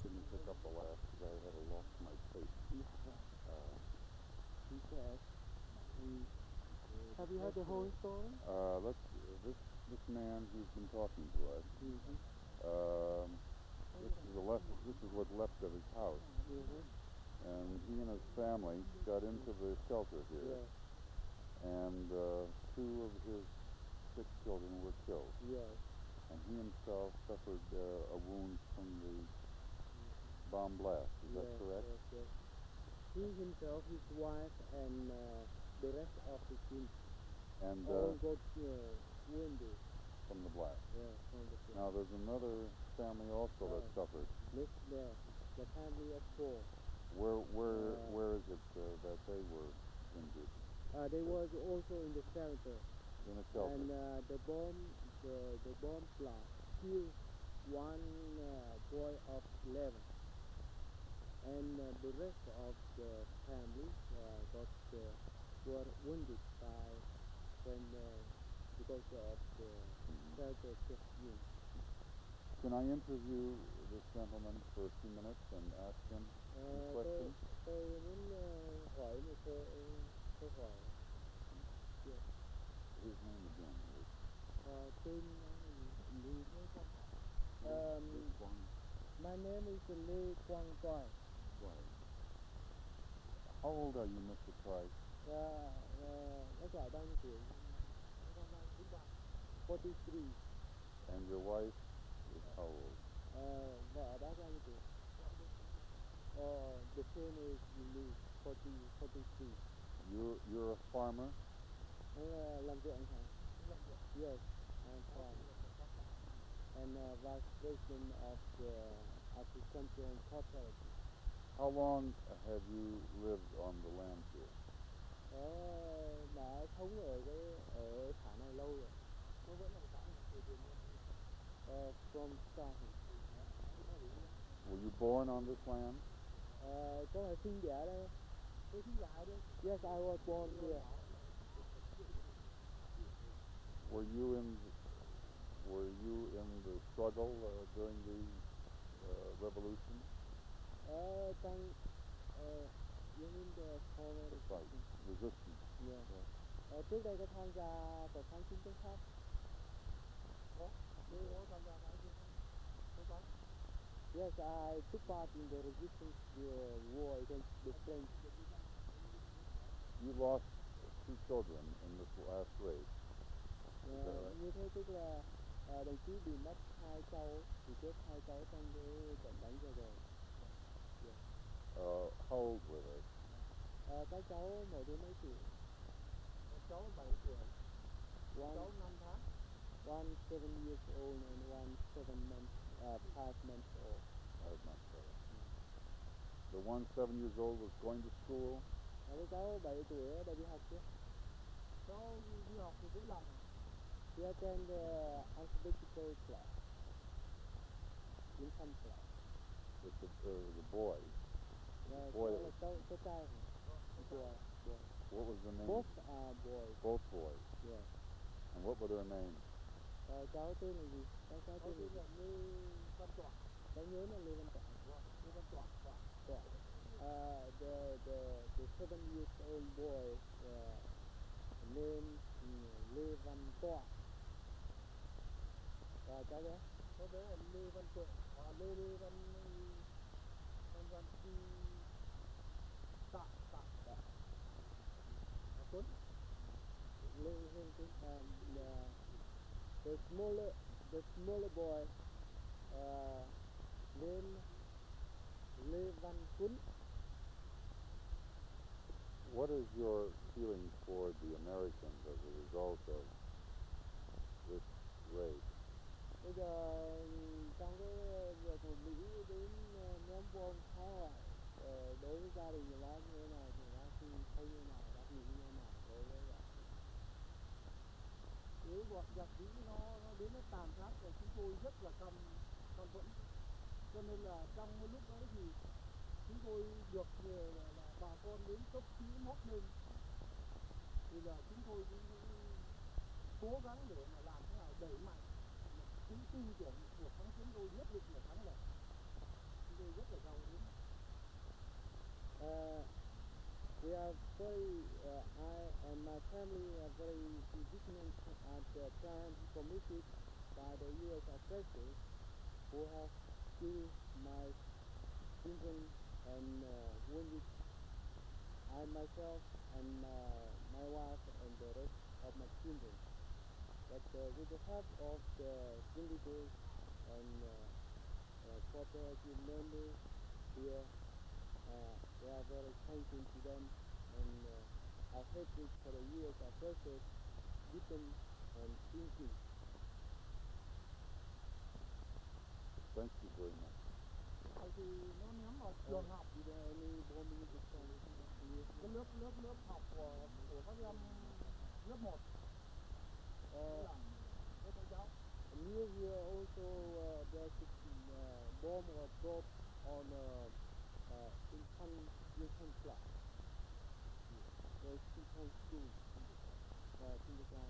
didn't pick up the last because I had lost my tape. He said, have you heard the whole story? Let's this man who's been talking to us. This is what's left of his house, and he and his family got into the shelter here, Yes, and two of his 6 children were killed, yes. and he himself suffered a wound from the bomb blast. Is that Yes, correct? yes, yes. He himself, his wife, and the rest of the team And all got wounded. from the blast. Yeah, from the blast. Now there's another family also that suffered. Next there, the family of 4. Where is it that they were injured? They was also in the shelter. In a shelter. And the bomb blast killed one boy of 11, and the rest of the family were wounded by because of the shelter wound. Can I interview this gentleman for a few minutes and ask him some questions? Tôi muốn hỏi một câu hỏi. Yes. His name again is? Tên Lê Quang Toại. My name is Lê Quang Toại. How old are you, Mr. Price? Bác Toại bao nhiêu tuổi? 43. And your wife is how old? Vợ bác bao nhiêu tuổi? The same age you live, 43. You're a farmer? Làm ruộng hả? Yes, I'm farmer. And vice president of the agricultural cooperative. How long have you lived on the land here? Đã sống ở xã này lâu rồi. Tôi vẫn ở xã này từ tiền nhân. From starting. Were you born on this land? Có phải sinh đẻ đây? Tôi sinh đẻ đây. Yes, I was born here. Were you in the struggle during the revolution? You mean the former fight, resistance? Yeah. Trước đây có tham gia cuộc kháng chiến chống Pháp. Có tham gia kháng chiến chống Pháp. Yes, I took part in the resistance war against the French. You lost 2 children in this last raid. Is that right? Như thế tức là đồng chí bị mất 2 cháu, bị chết 2 cháu trong cái trận đánh vừa rồi. Yeah. How old were they? Các cháu mỗi đứa mấy tuổi? Một cháu 7 tuổi, một cháu 5 tháng. One 7 years old and one 5 months old. 5 months old. The one 7 years old was going to school? Cái cháu 7 tuổi đã đi học chưa? Cháu đi học từ buổi lần. He attended the alphabetical class. Income class. It's a boy. Cháu trai hả? Boy. What was the name? Both are boys. Both boys. Yes. And what were their names? Cháu tên là gì? Cháu tên là Lê Văn Toại. Cháu nhớ là Lê Văn Toại. Lê Văn Toại. The 7 years old boy named Lê Văn Toại. Và cháu bé? Cháu bé là Lê Văn Tuệ. Lê Văn Tạ. Tuấn. Lê Văn Tuấn. The smaller boy named Lê Văn Tuấn. What is your feeling toward the Americans as a result of this raid? Bây giờ trong cái việc của Mỹ đến ném bom phá hoại đối với gia đình của bác như thế này thì bác thấy như nào, bác nghĩ như nào đối với lại nếu bọn giặc Mỹ nó đến nó tàn sát thì chúng tôi rất là căm phẫn, cho nên là trong cái lúc đấy thì chúng tôi được là bà con đến cấp cứu móc lên thì là chúng tôi cũng cố gắng để mà làm thế nào đẩy mạnh cái tư tưởng của kháng chiến tôi nhất định là thắng lợi. Chúng tôi rất là giàu hiếm. We are very, I and my family are very indignant at the crime committed by the U.S. oppressors who have killed my children and wounded I myself and my wife and the rest of my children. But with the help of the villagers and cooperative members here, we are very thankful to them, and our hatred for the U.S. oppressors deepen and increase. Thank you very much. Tại vì nó ném vào trường học, Is there any bombing here? cái lớp học của các em lớp 1 lớp mẫu giáo. Near here also there's a bomb or drop on infant class. There's infant school, kindergarten.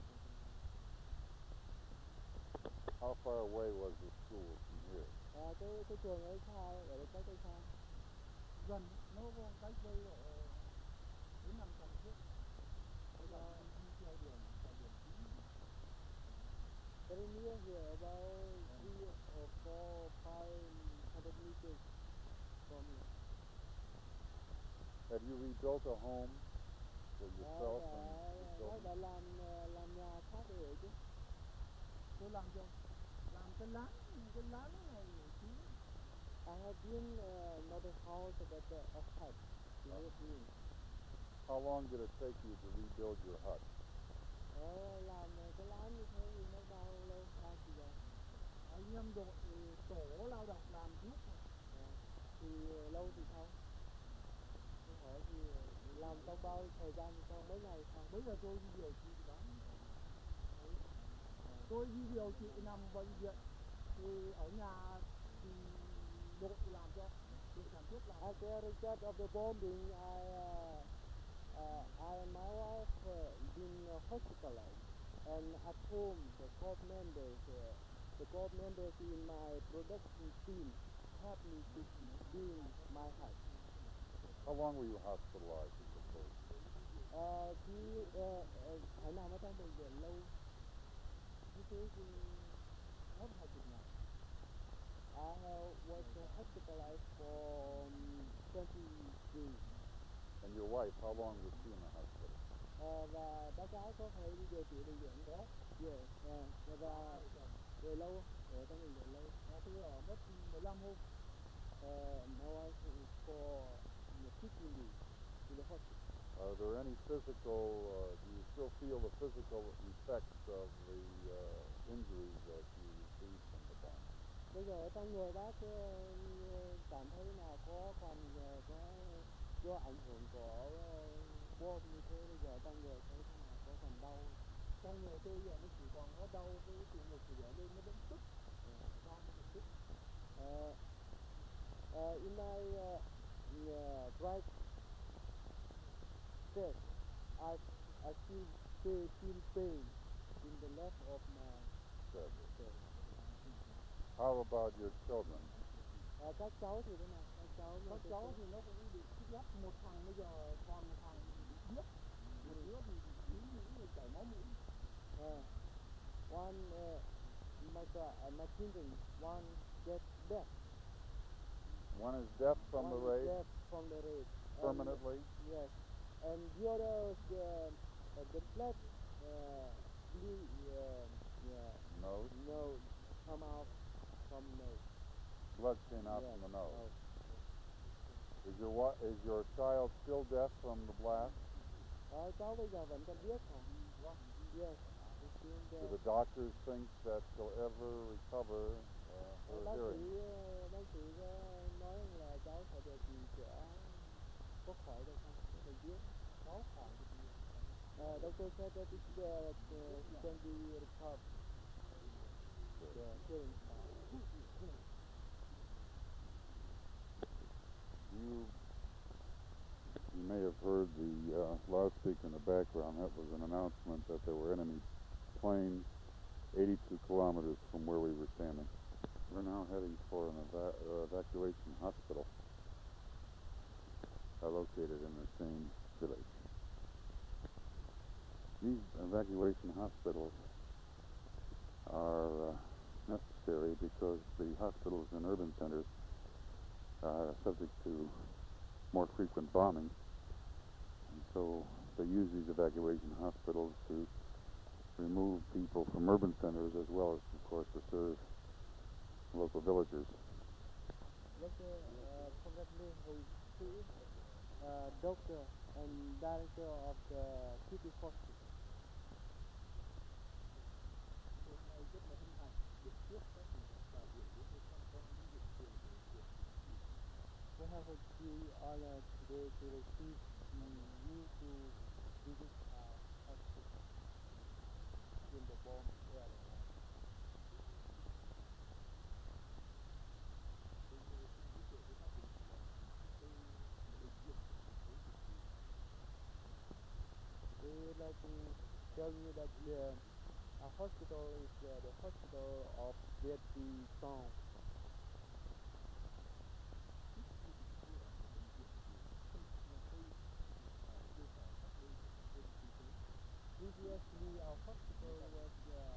How far away was the school from here? Cái trường ấy xa, ở cách đây xa. Gần, nó cách đây độ 400-500 thước. Bây giờ đi theo đường chính. Very near here, about 3 or 4, 500 meters from here. Have you rebuilt a home for yourself and your Nó children? đã làm nhà khác để ở chứ. Tôi làm rồi, làm cái lán này chứ. I have been not a house but a hut to live in. How long did it take you to rebuild your hut? Làm cái lán như thế thì mất bao lâu? Bao giờ? Anh em đội tổ lao động làm giúp mà. Thì lâu thì sao? Tôi hỏi thì làm trong bao thời gian thì sao? Mấy ngày sau? Bây giờ tôi đi điều trị bán. Tôi đi điều trị nằm bệnh viện thì ở nhà thì đội làm cho, đội sản xuất làm. As a result of the bombing, I and my wife been hospitalized, and at home the corps members in my production team helped me to build my house. How long were you hospitalized at the first? Phải nằm ở trong bệnh viện lâu như thế thì Mất 20 ngày. I was hospitalized for 20 days. And your wife, how long was she in the hospital? Và bác gái có phải đi điều trị bệnh viện đó? Yes. Và về lâu không? Ở trong bệnh viện lâu. Tôi ở mất 15 hôm. My wife is for 15 days in the hospital. Are there any physical, do you still feel the physical effects of the injuries that you received from the bomb? Bây giờ ở trong người bác cảm thấy nào, còn có do ảnh hưởng của bom như thế, bây giờ trong người thấy thế nào, có còn đau? Trong người tôi giờ nó chỉ còn có đau cái tủ ngực thì để lên nó vẫn tức. Đau nó vẫn tức. In my right chest, I feel pain in the left of my chest. How about your children? Các cháu thì thế nào? Các cháu thì nó cũng bị sức ép. Một thằng bây giờ còn một thằng bị điếc. Một đứa thì bị khí mũi chảy máu mũi. My children, one get deaf. One is deaf from the raid? Deaf from the raid. Permanently? Yes. And the other, the blood Nose? Come out from nose. Blood came out from the nose. Is your child still deaf from the blast? Cháu bây giờ vẫn còn điếc hả? Yes. Do the doctors think that she'll ever recover her hearing? Bác sĩ nói là cháu phải điều trị sẽ có khỏi được không? Bệnh điếc. Cháu khỏi được. Doctor said that he can be recovered. The hearing power. You may have heard the loudspeaker in the background. That was an announcement that there were enemy planes 82 kilometers from where we were standing. We're now heading for an evacuation hospital located in the same village. These evacuation hospitals are necessary because the hospitals in urban centers are subject to more frequent bombing, and so they use these evacuation hospitals to remove people from urban centers as well as, of course, to serve local villagers. Congratulations, who is doctor and director of the city hospital. Hôm nay rất là hân hạnh được tiếp các đại biểu đến đây tham quan những hiện trường của chiến dịch. We have a great honor today to receive you to visit our hospital in the bomb area. Tôi xin giới thiệu với các đồng chí là đây là bệnh viện của thành phố Việt Trì. We would like to tell you that our hospital is the hospital of Việt Trì town. Trước khi được đưa ở một bệnh viện thì đây là cơ sở cách đây khoảng hơn thế kỷ. Previously, our hospital was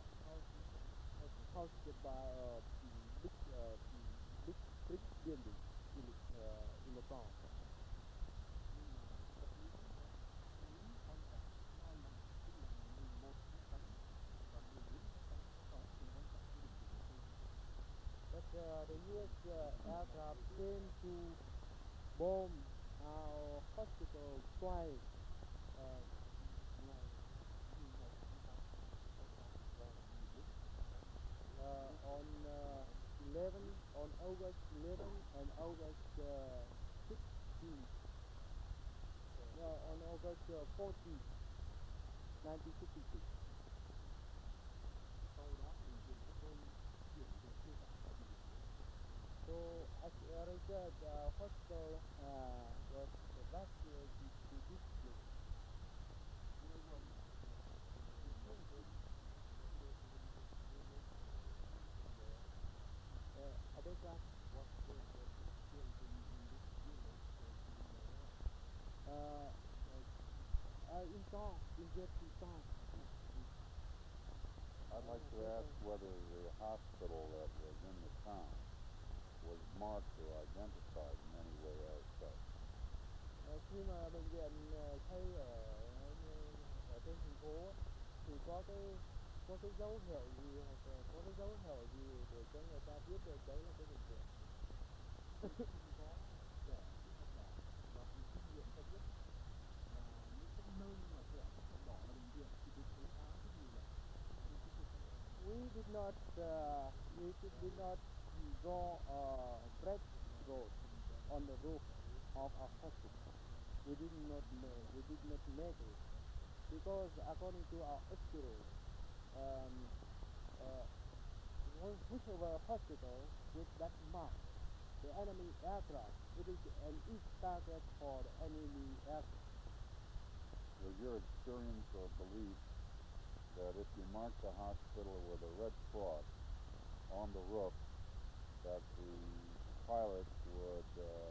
housed by a big brick building in the town. Nhưng mà vật lý nó muốn an toàn 2 năm, tức là ngày 11 tháng 8 và 14 tháng 8 tháng 6 thì ngăn chặn cái bệnh viện này không. But the U.S. aircraft came to bomb our hospital twice. On August 11 and August 16. On August 14, 1956. Sau đó thì bệnh viện chúng tôi chuyển về thuê tại bệnh viện. So as a result, the hospital was evacuated to this place. I beg your What was the building in this village in town, in Jersey town. I'd like to ask whether the hospital that was in the town was marked or identified in any way as such. Khi mà bệnh viện xây ở trên thành phố thì có cái dấu hiệu gì hoặc là có cái dấu hiệu gì để cho người ta biết được đấy là cái bệnh viện. Không có vẽ chữ thập đỏ và từ kinh nghiệm cho biết là những cái nơi mà vẽ chữ thập đỏ là bệnh viện thì được đấu giá rất nhiều lần. We did not draw a red road on the roof of our hospital. We did not make it because according to our experience, whichever hospital with that mark, the enemy aircraft, it is an easy target for the enemy aircraft. Was your experience or belief that if you marked the hospital with a red cross on the roof, that the pilots would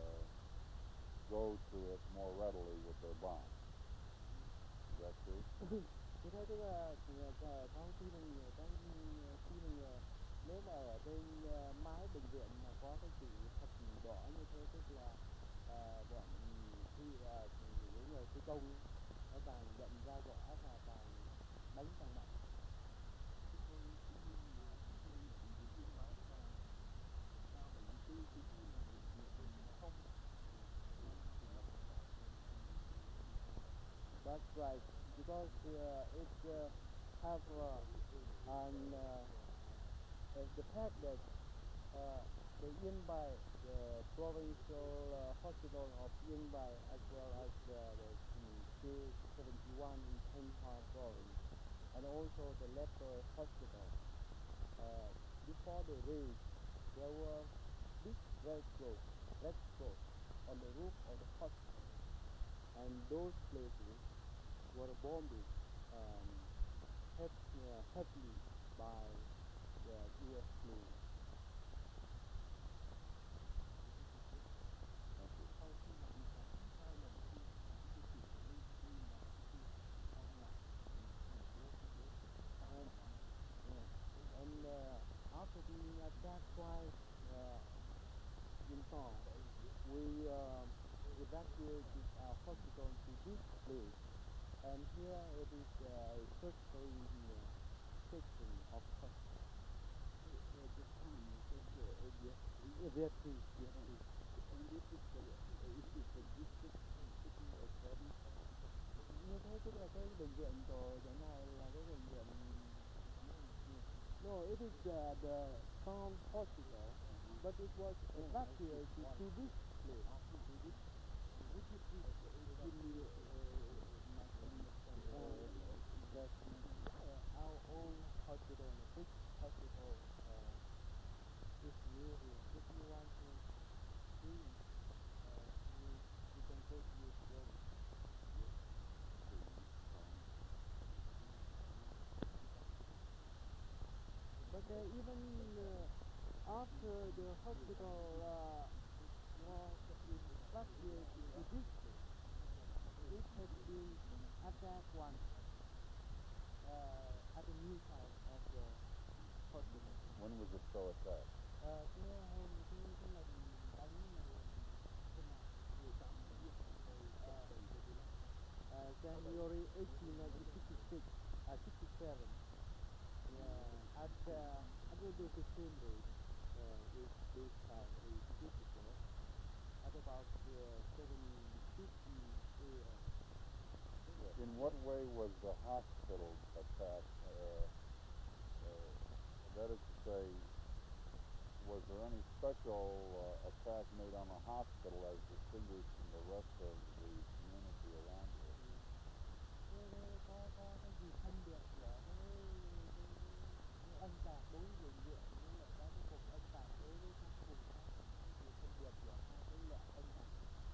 go to it more readily with their bombs? Is that true? Tôi thấy tức là trong khi mình nếu mà ở trên mái bệnh viện mà có cái chữ thập đỏ như thế, tức là bọn những người phi công nó càng nhận ra rõ và càng đánh càng mạnh. Chúng tôi cũng như là chúng tôi ở bệnh viện Yên Bái và K74 cũng như là bệnh viện Phong đang thành lập. That's right, because it have the fact that the Yên Bái, the provincial hospital of Yên Bái, as well as the K71 in Thanh Hóa province, and also the leper hospital. Before the raid, there were big red cross on the roof of the hospital, and those places were bombed heavily by the U.S. planes. attack twice in fall. We evacuated our hospital to this place, and here it is a first-aid section of the hospital. This time you said yes. Yes, please. Yes, please. And this is the district city of province. Như thế tức là cái bệnh viện của chỗ này là cái bệnh viện. No, it is the town hospital, but it was evacuated to this place. Would you please give me my colleague That's our own hospital, a big hospital is near here. If you want to see, you can go to this road. But even after the hospital was evacuated to this place, it has been attacked once at the new side of the hospital. When was it so attacked? Cái hôm cái lần đánh này là hôm nào? 18 tháng 12 January 18, 1966, 67. At the same date, this time, 8 years ago, at about 7:50 a.m. In what way was the hospital attacked? That is to say, was there any special attack made on the hospital as distinguished from the rest of the community around here? Có cái gì phân biệt giữa cái oanh tạc đối với bệnh viện với lại các cái cuộc oanh tạc đối với các vùng khác, cái gì phân biệt giữa hai cái loại oanh tạc?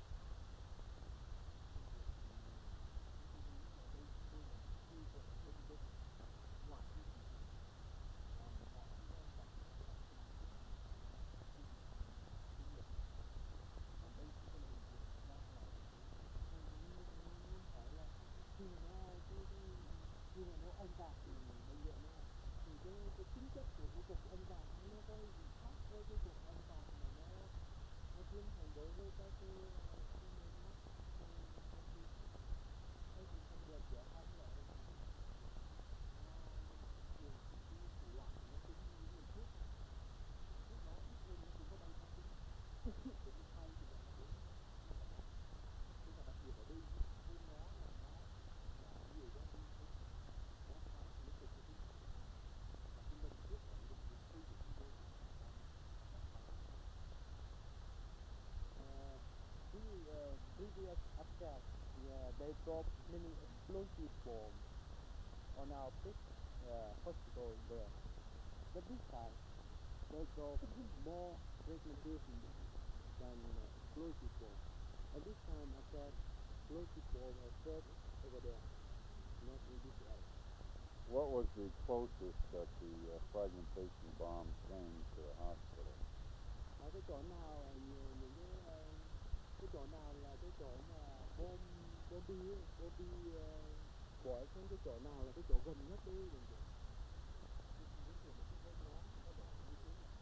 đây là một khu vực đông dân ngoài cái thị trấn, còn mọi cái oanh tạc nó phát sinh khu vực công nghiệp, còn đây không phải là bệnh viện, ra ngoài thành phố. Muốn hỏi là khi mà nó oanh tạc thì bệnh viện nó là thì cái tính chất của cái cuộc oanh tạc nó có gì khác với cái cuộc oanh tạc mà nó tiến hành đối với các cái nơi mắc ung thư khác, cái gì phân biệt giữa hai cái loại oanh tạc? Thường cái thủ đoạn của nó giống như những người trước, lúc đó ít hơn nó cũng có bay phá tính, cũng sau thì gọi là đến năm là bom. Nhưng mà đặc biệt ở đây hôm đó là nó là nhiều bom đi hơn, bom phá thì nó cực cái tính, và cái lần trước ở cái bệnh viện Tây của chúng tôi cũng là bom phá. The previous attack, they dropped many explosive bombs on our big hospital there. But this time, they dropped more fragmentation than explosive bomb. And this time attack, explosive bomb was dropped over there, not in this area. What was the closest that the fragmentation bomb came to the hospital? Cái chỗ nào những cái chỗ nào là cái chỗ mà bom bi bỏ xuống, cái chỗ nào là cái chỗ gần nhất với bệnh viện? Vấn đề là cái bom đó nó bỏ như thế là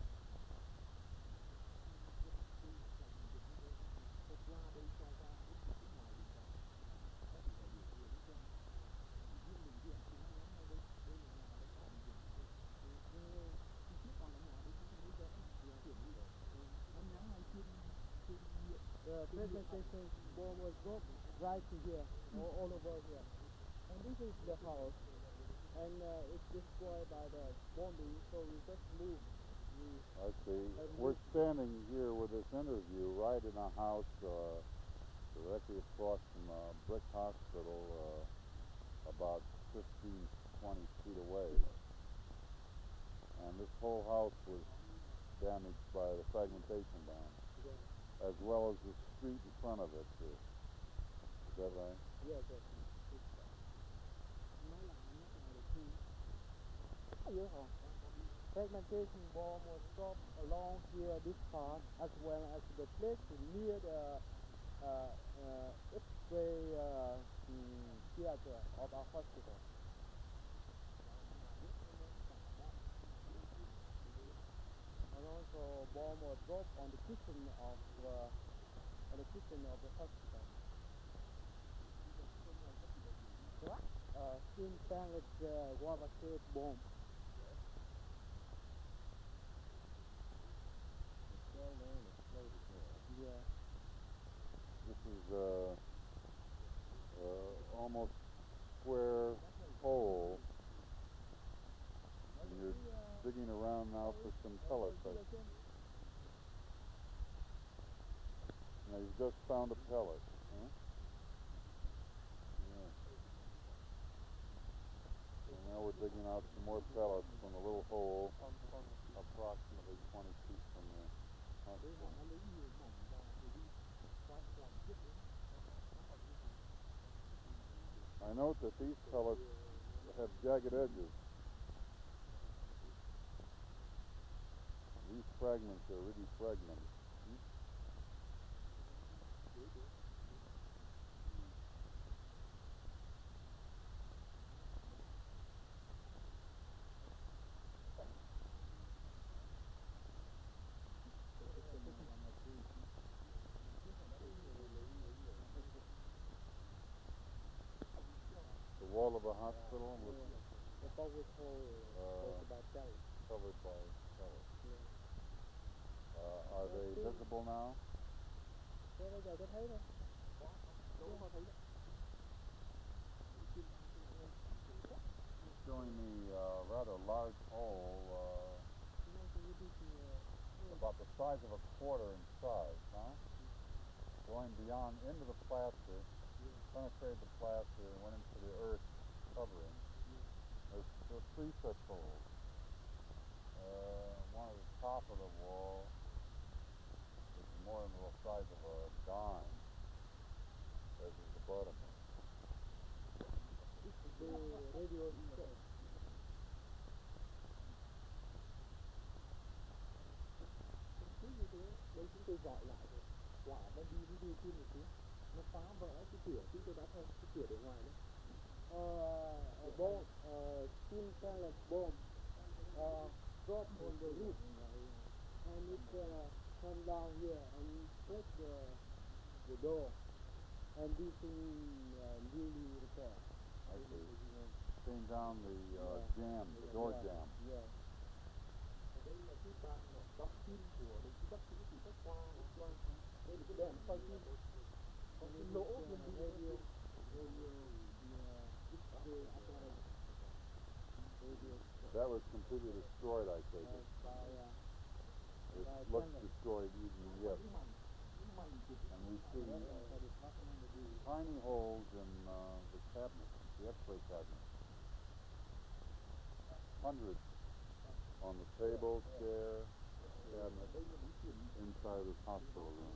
dân cư hoặc là bệnh viện chúng tôi nó qua đây cho qua đến từ phía ngoài bệnh viện, có thể là nhiều người nó quen, riêng bệnh viện thì nó nhắm ngay đây là nhà lãnh đạo bệnh viện chúng tôi, khi trước còn là nhà đấy chúng tôi mới vẽ chuyển đi, nó nhắm ngay trên miệng. The fragmentation bomb was dropped right here, all over here. And this is the house, and it's destroyed by the bombing, so we just moved. I see. We're standing here with this interview right in a house directly across from a brick hospital, about 15, 20 feet away. And this whole house was damaged by the fragmentation bomb, as well as the street in front of it. Is that right? Yes, yes. Nói lại được khi Fragmentation bomb was dropped along here, this part, as well as the place near the X-ray theater of our hospital. bomb or drop on the kitchen of the hospital. What? Tin pellet water bomb. It fell there and exploded there. Yeah. This is almost square hole. And you're digging around now for some pellets. Now you've just found a pellet, huh? Yeah. So now we're digging out some more pellets from a little hole approximately 20 feet from the hospital. I note that these pellets have jagged edges. These fragments are really fragmented. The wall of a hospital was covered by pellets. Are they visible now? Showing me a rather large hole, about the size of a quarter in size, huh? Going beyond into the plaster, penetrated the plaster and went into the earth covering. There's 3 such holes. One at the top of the wall, which is more than the size of a dime, as is the bottom one. Đây chúng tôi gọi lại rồi, quả nó đi thêm một tiếng, nó phá vỡ cái cửa, chúng tôi đã thấy cái cửa để ngoài đấy. Bomb, tin pellet bomb, drop on the roof, and it come down here and break the door, and this thing newly repaired. I see. Came down the jamb, the door jamb. Yeah. Đây là cái bàn đọc tin của đồng chí bác sĩ từ bách khoa. Đây là cái đèn soi tin. Có cái lỗ bên radio. That was completely destroyed, I take it. It looks destroyed even yet. And we see tiny holes in the cabinets, the X-ray cabinets. Hundreds on the table, chair, cabinet, inside this hospital room.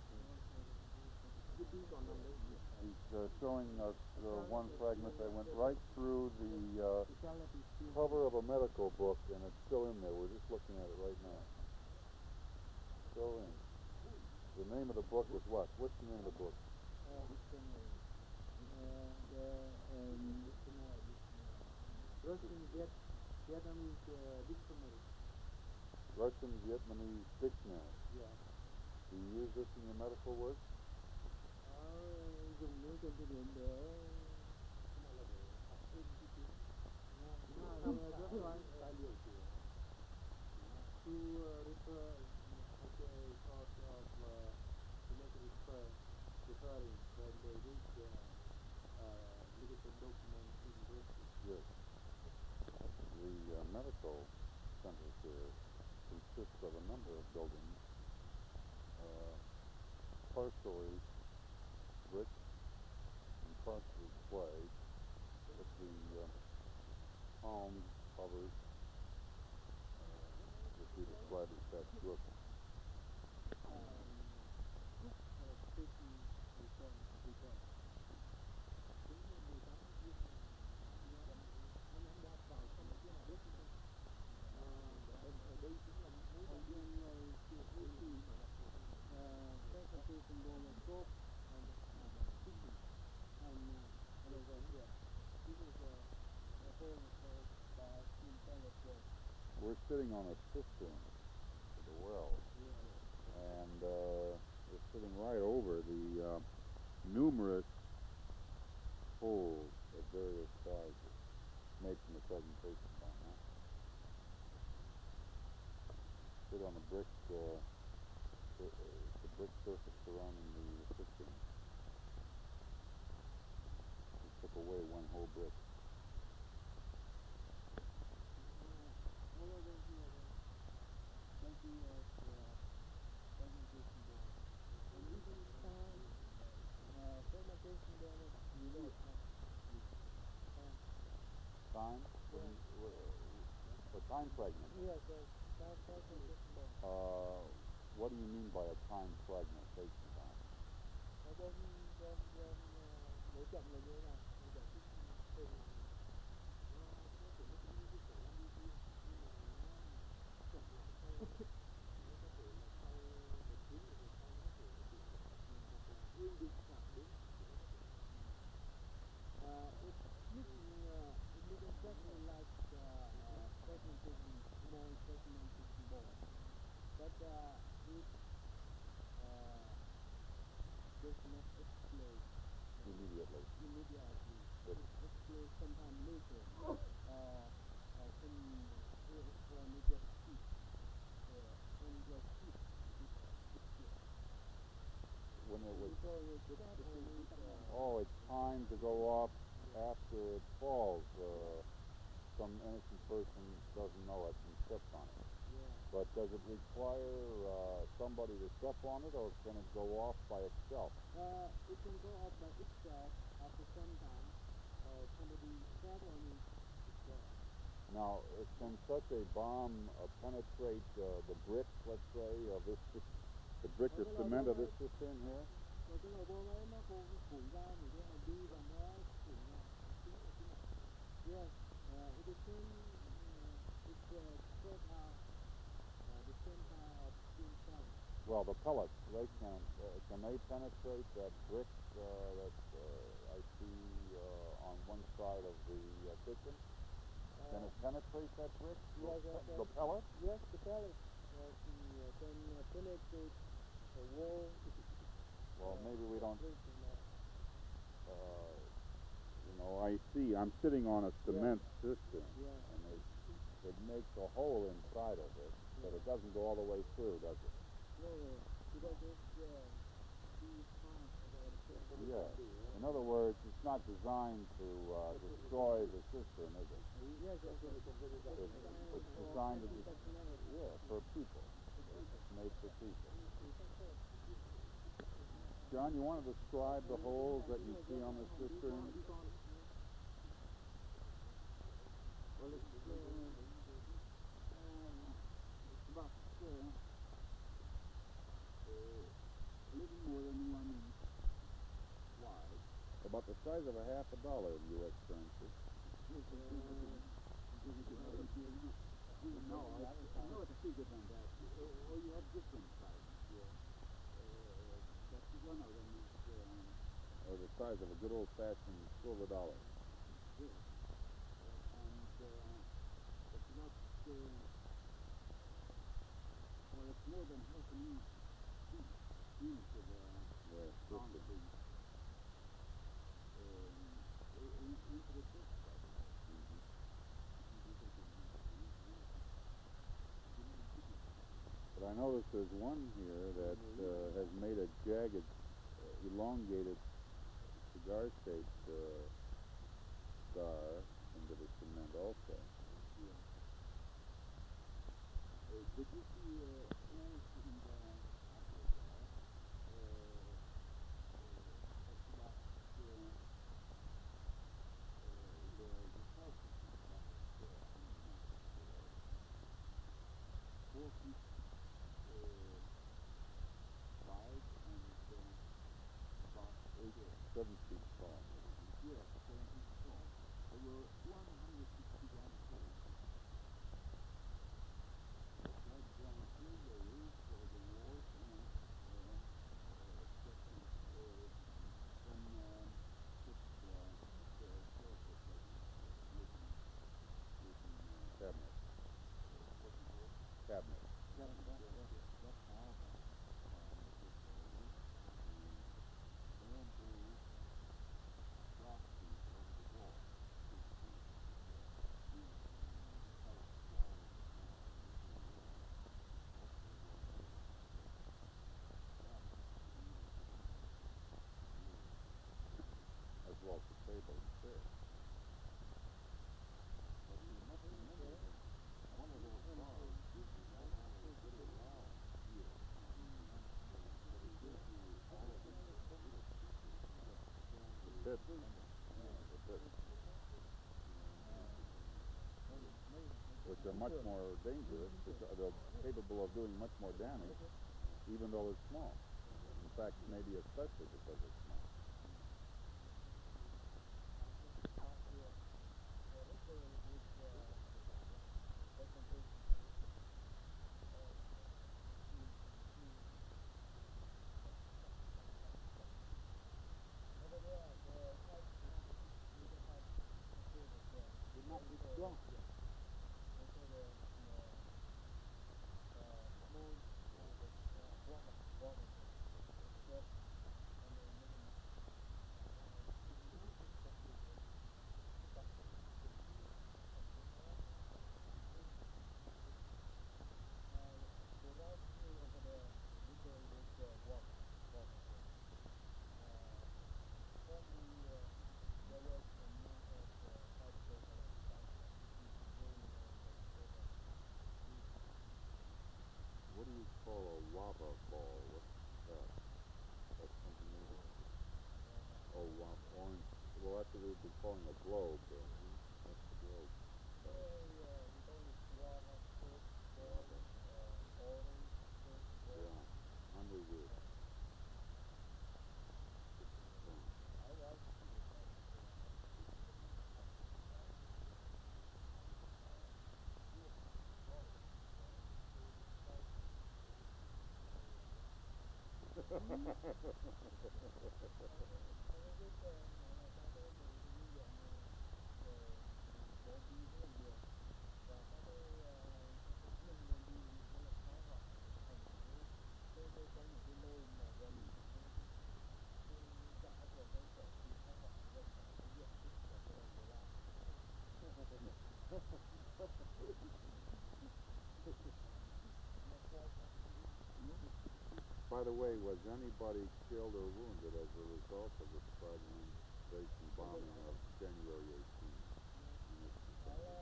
He's showing us one fragment that went right through the cover of a medical book, and it's still in there. We're just looking at it right now. Still in. The name of the book is what? What's the name of the book? Russian Vietnamese dictionary. Russian Vietnamese dictionary. Yeah. Do you use this in your medical work? Dùng nó trên điển để Cái này là để học thêm cái tiếng. that's right. Tài liệu của To refer as a sort of to make a referring when they read medical documents in Russian. Yes. The medical center here consists of a number of buildings, partially brick and partially clay, with the palm covers, which we describe as patchwork. đây cũng là một mối On January 18th, second person bomb was dropped on the kitchen, and over here. This is a hole caused by tin pellet bomb. We're sitting on a cistern today. the well. Yeah. And they're sitting right over the numerous holes of various sizes made from the presentation bomb. Huh? Sit on the brick, the brick surface surrounding the cistern. We took away one whole brick. All over here, there's plenty of fermentation board. And even time, fermentation board is unique. Time. Time? Yeah. For time fragment. Yes, yes. Time fermentation board. What do you mean by a time fragmentation bomb? Bom nổ chậm là như thế nào? Anh giải thích thêm là nó kiểu nó cũng như cái quả bom bi nhưng mà nó chậm lại sau nó có thể là sau 1 tiếng rồi sau nó có thể nó tự chậm hoặc là ương định khoảng 4 5 phút nó có thể it's using exactly like fragmentation, small fragmentation ball, but it does not explode Immediately. It explodes sometime later, when it gets heat. When it gets heat, it explodes. When it was. Oh, it's time to go off after it falls. Some innocent person doesn't know it and steps on it. Yeah. But does it require somebody to step on it, or can it go off by itself? It can go off by itself after some time, or somebody step on it, it goes. Now, can such a bomb penetrate the brick, let's say, of this, the brick or cement of this cistern here? Rồi cái lò bom ấy nó phủi ra thì cái hàm bi và nó phủi ra. Yes, it depends. It's spread out the same kind of thin pellets. Well, the pellets, they can they penetrate that brick that I see on one side of the kitchen? Can it penetrate that brick? Yes, The pellet? Yes, the pellet can penetrate the wall. Well, maybe we don't. I see. I'm sitting on a cement cistern, and it makes a hole inside of it, but it doesn't go all the way through, does it? No, because it's too hard. Yeah. In other words, it's not designed to destroy the cistern, is it? Yes, It's designed to for people. It's made for people. John, you want to describe the holes that you see on the cistern? Well, it's about a little more than 1 inch wide. About the size of a $50 in U.S. currency. No, it's bigger than that. Oh, you have different sizes. Yeah. But one of them is The size of a good old-fashioned silver dollar. yes, and it's about it's more than half an inch deep into the concrete, into the brick, by the way. But I notice there's one here that has made a jagged, elongated, cigar-shaped scar into the cement also. Yeah. Did you see holes in the upper wall? It's about the surface is about 4 feet wide and about 7 feet tall, maybe. Yes, 7 feet tall. There were 161 holes. It had 3 layers of the walls and second, then 6 surface layers using Cabinet. what's it called? Cabinet. That's how the farmers would build it. The bamboo rock piece over the wall, 2 feet, and the pellets fly in the ground. Usually wind. Most of them go into the garden, even to the roof. As well as the table and chairs. But you must remember that one of those bars gives you not only a good around view, but it gives you all of these little pieces that stand The in bits. between. The bits. Yeah. Which are much more dangerous, they're capable of doing much more damage, even though they're small. In fact, maybe especially because they're small. What do you call a lava ball? What's that? That's something maybe? Oh, orange. Well, that's what we've been calling a globe. What's the globe? Yeah, I'm with you. By the way, was anybody killed or wounded as a result of the fragmentation bombing of January 18th in this vicinity?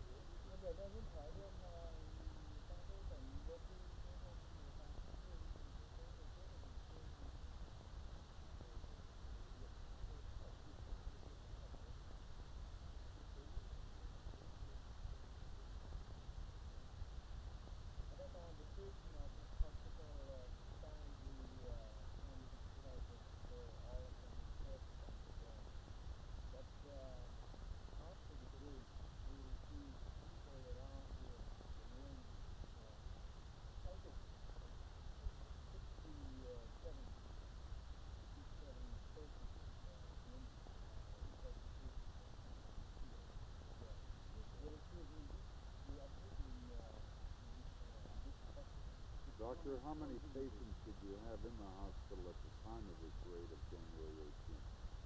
Doctor, how many patients did you have in the hospital at the time of this raid of January 18th?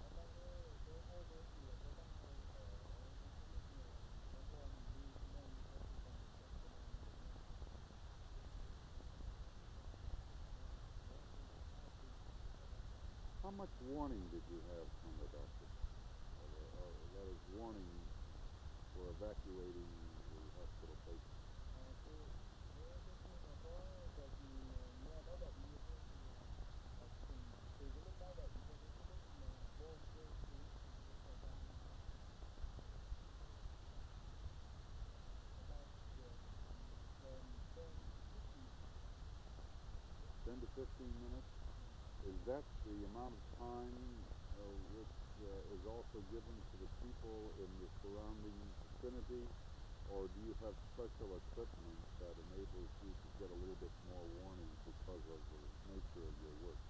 How much warning did you have from the doctor? That is, warning for evacuating the hospital patients. Ten to 15 minutes? Is that the amount of time which is also given to the people in the surrounding vicinity, or do you have special equipment that enables you to get a little bit more warning because of the nature of your work?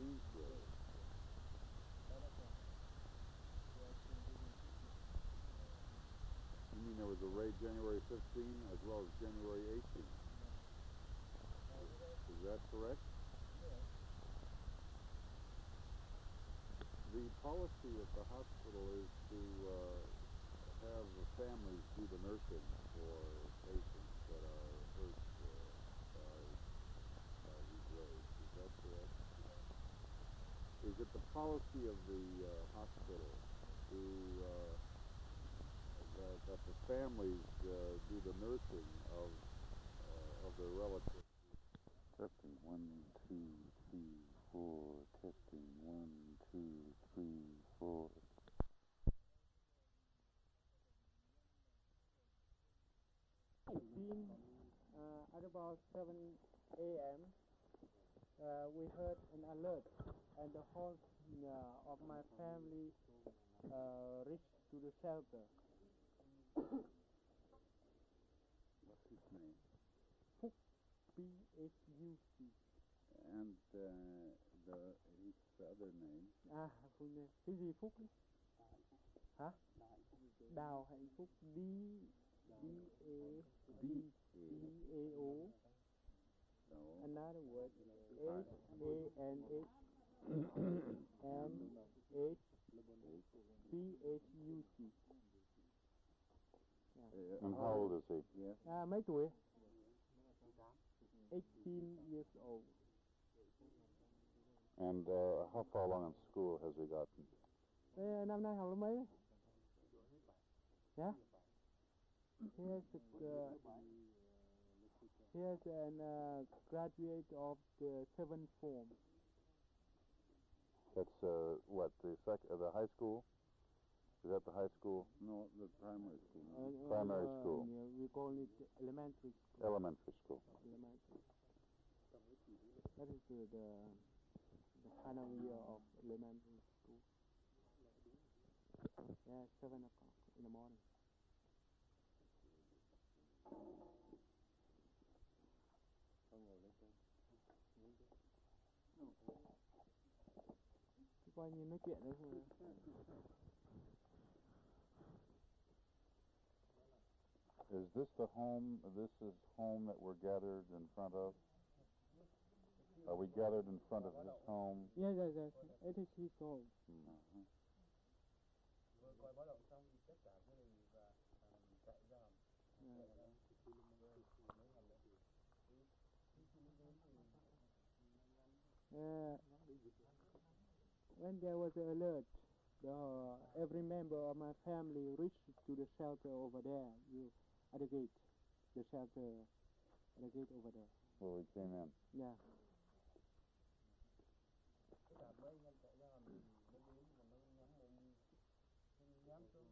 15th grade. You mean there was a raid January 15 as well as January 18? Is that correct? The policy at the hospital is to have the families do the nursing for patients that are hurt by these raids. Is that correct? Is it the policy of the hospital to that the families do the nursing of their relatives? Testing 1, 2, 3, 4. Testing 1, 2, 3, 4. At about 7 a.m. We heard an alert, and the whole of my family reached to the shelter. What's his name? Phúc, P-H-U-C. And his other name? Full name. Cái gì Phúc đấy? Hả? Đào Hạnh Phúc. D-A-O. No. Another word. H-A-N-H. N-H-P-H-U-C. And how old is he? Mấy tuổi? 18 years old. And how far along in school has he gotten? Năm nay học lớp mấy? Yeah? He is an graduate of the 7th form. That's what, the high school? Is that the high school? No, the primary school. Primary school. Yeah, we call it elementary school. Elementary school. Elementary. That is the final year of elementary school. Yeah, 7 o'clock in the morning. Coi như nói chuyện đấy thôi. Is this the home? This is home that we're gathered in front of? Are we gathered in front of his home? Yes. It is his home. Vừa coi báo động xong thì tất cả gia đình và chạy ra hầm. When there was an alert, every member of my family reached to the shelter over there. At the gate, the shelter at the gate over there. Where we came in. Yeah. Tất cả mấy anh em chạy ra hầm thì nó đến và nó nhắm mồm, nhắm xuống.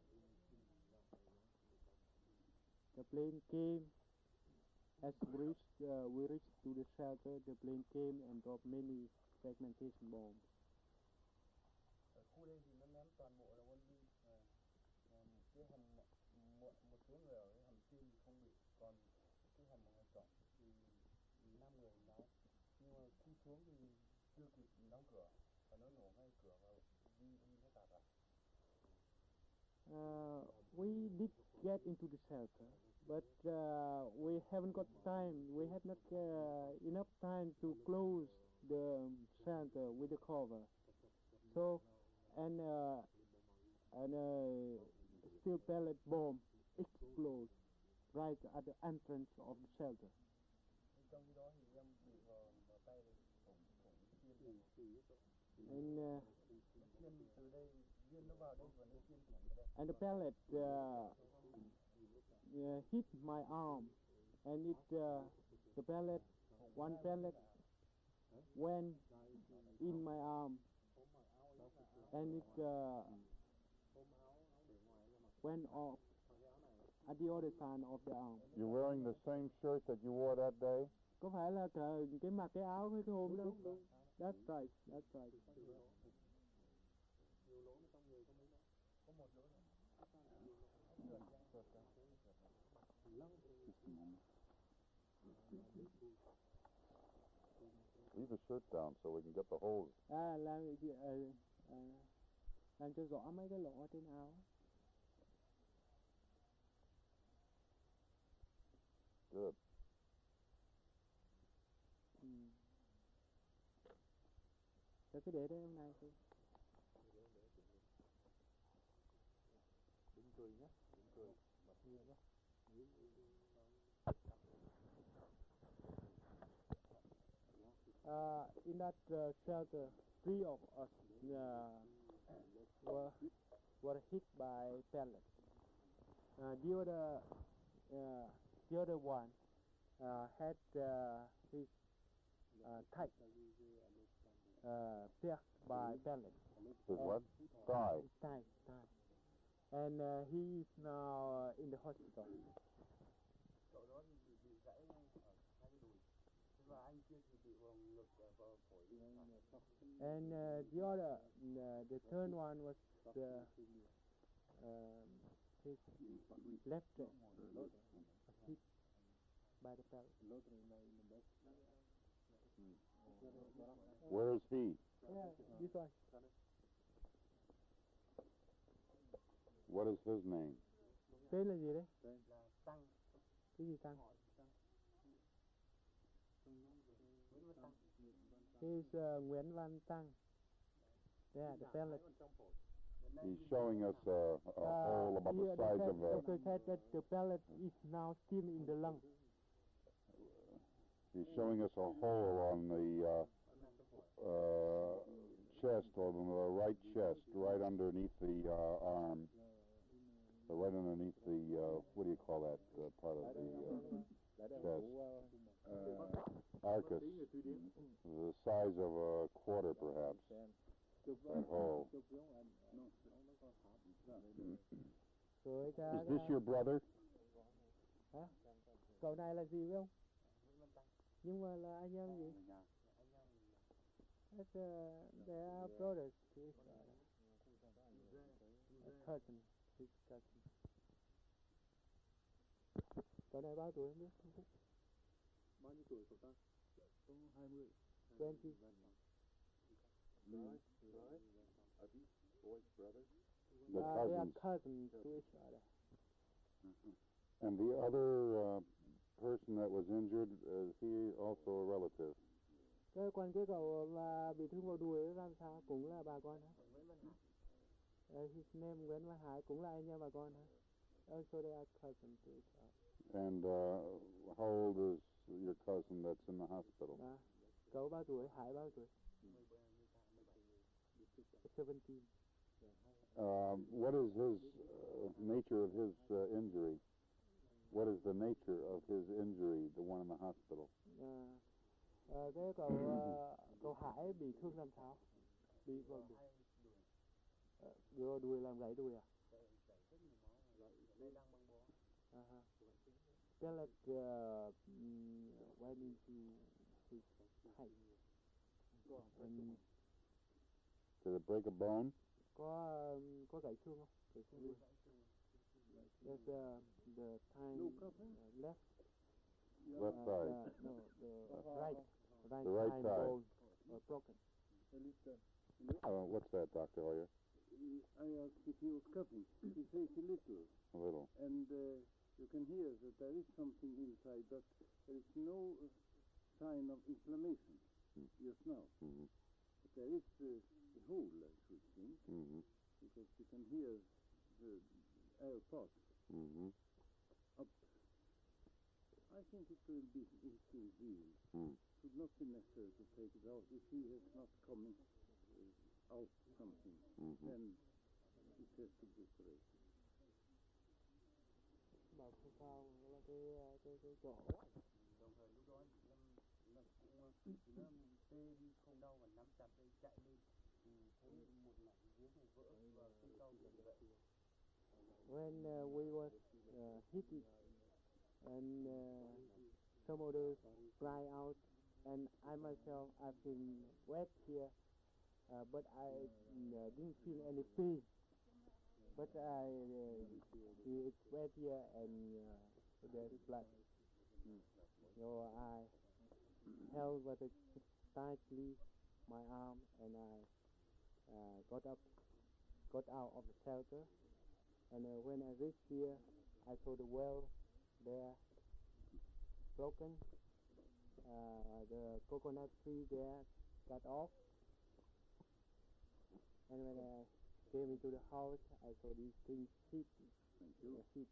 The plane came. As we reached to the shelter, the plane came and dropped many fragmentation bombs. Ở khu đây thì nó ném toàn bộ là quân bi. Cái hầm một số người ở cái hầm trên thì không bị, còn cái hầm ở ngoài trọ thì 5 người lái. Nhưng mà khi xuống thì chưa kịp đóng cửa và nó nổ ngay cửa và bi nó tạt vào. We did get into the shelter, but we haven't got time. We had not enough time to close the shelter with the cover. So, and steel pellet bomb exploded right at the entrance of the shelter. Trong khi đó thì em bị vào tay thủng xuyên. And xuyên từ đây, viên nó vào đây và nó xuyên thủng ở đây. And the pellet hit my arm, and the pellet, one pellet went in my arm, and it went off at the other side of the arm. You're wearing the same shirt that you wore that day? Có phải là cái mặc cái áo cái hôm đó? That's right. Có một lỗ này. Leave the shirt down so we can get the holes. Làm cho rõ mấy cái lỗ trên áo. Good. Rồi cứ để đây hôm nay thôi. Đừng cười nhé, đừng cười. In that shelter, 3 of us were hit by pellets. The other one had his thigh pierced by pellets. His what? Thigh. Thigh. And he is now in the hospital. Cậu đó bị gãy ở hai cái đùi. Và anh kia thì bị vào ngực và phổi. And the other, the third one was his left leg was hit by the pellet. Where is he? Yeah, this one. What is his name? Tên là gì đấy? Là Tăng. Cái gì Tăng? Nguyễn Văn Tăng. He's Nguyễn Văn Tăng. Yeah, the pellet. He's showing us a hole about the size of a... Doctor said that the pellet is now still in the lung. He's showing us a hole on the chest, on the right chest, right underneath the arm. Right underneath the, what do you call that part of the chest? Arcus. The size of a quarter, perhaps. That hole. Is this your brother? Hả? Cậu này là gì phải không? Nhưng mà là anh em gì? They are brothers to each other. A cousin, his cousin. Cậu này bao tuổi không biết? Bao nhiêu tuổi cậu ta? 20. 20. Are these boys brothers? The They are cousins. cousins to each other. And the other person that was injured, is he also a relative? Còn cái cậu mà bị thương vào đùi đó làm sao? Cũng là bà con hả? Nguyễn Văn Hải. His name Nguyễn Văn Hải cũng là anh em bà con hả? Also they are cousins to each other. And how old is your cousin that's in the hospital? Cậu bao tuổi? Hải bao tuổi? 17. What is his nature of his injury? What is the nature of his injury, the one in the hospital? Cái cậu Hải bị thương làm sao? Bị vào đùi. Đùi làm gãy đùi à? Chảy rất nhiều máu. Đây đang băng bó. Pellet went into his thigh. And Did it break a bone? Có gãy xương không? Gãy xương đùi. There's the time left side. No, the right right thigh side. bone broken. What's that, Dr. Hoyer? I asked if he was coughing. He says a little. A little. And you can hear that there is something inside, but there is no sign of inflammation just now. Mm-hmm. But there is a hole, I should think, because you can hear the air pass up. I think it will be still real. Should not be necessary to take it out. If he is not coming out something, then it has to be operated. Bảo không sao là cái chỗ. Đồng thời lúc đó nó cũng nó tê đi không đau và nắm chặt đây chạy lên thì thấy một mảnh giếng này vỡ và chân sau bị gãy. When we was hit it and some others fly out and I myself I've been wet here but I didn't feel any pain but it's wet here and there's blood so I held with tightly my arm, and I got out of the shelter. And when I reached here, I saw the well there broken, the coconut tree there cut off. And when I came into the house, I saw these things heaped. Thank you. Heaped.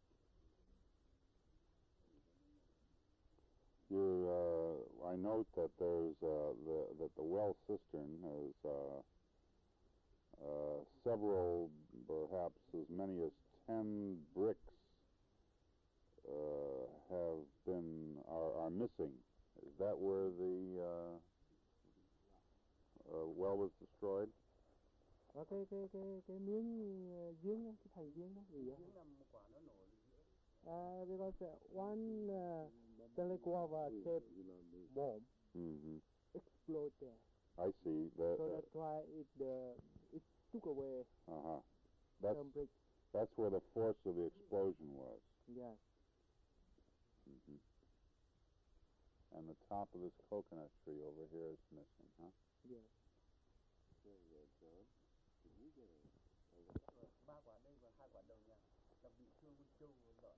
I note that there's that the well cistern has several, perhaps as many as 10 bricks are missing. Is that where the well was destroyed? Cái miếng giếng đó, cái thành giếng đó gì vậy? Giếng nằm quả nó nổi giữa. Because one Stanley guava shaped bomb exploded there. I see. So that's why it took away some bricks. That's where the force of the explosion was. Yes. And the top of this coconut tree over here is missing, huh? Yes. John, can you get Ba quả đây và 2 quả đầu nhà là bị thương con trâu lợn.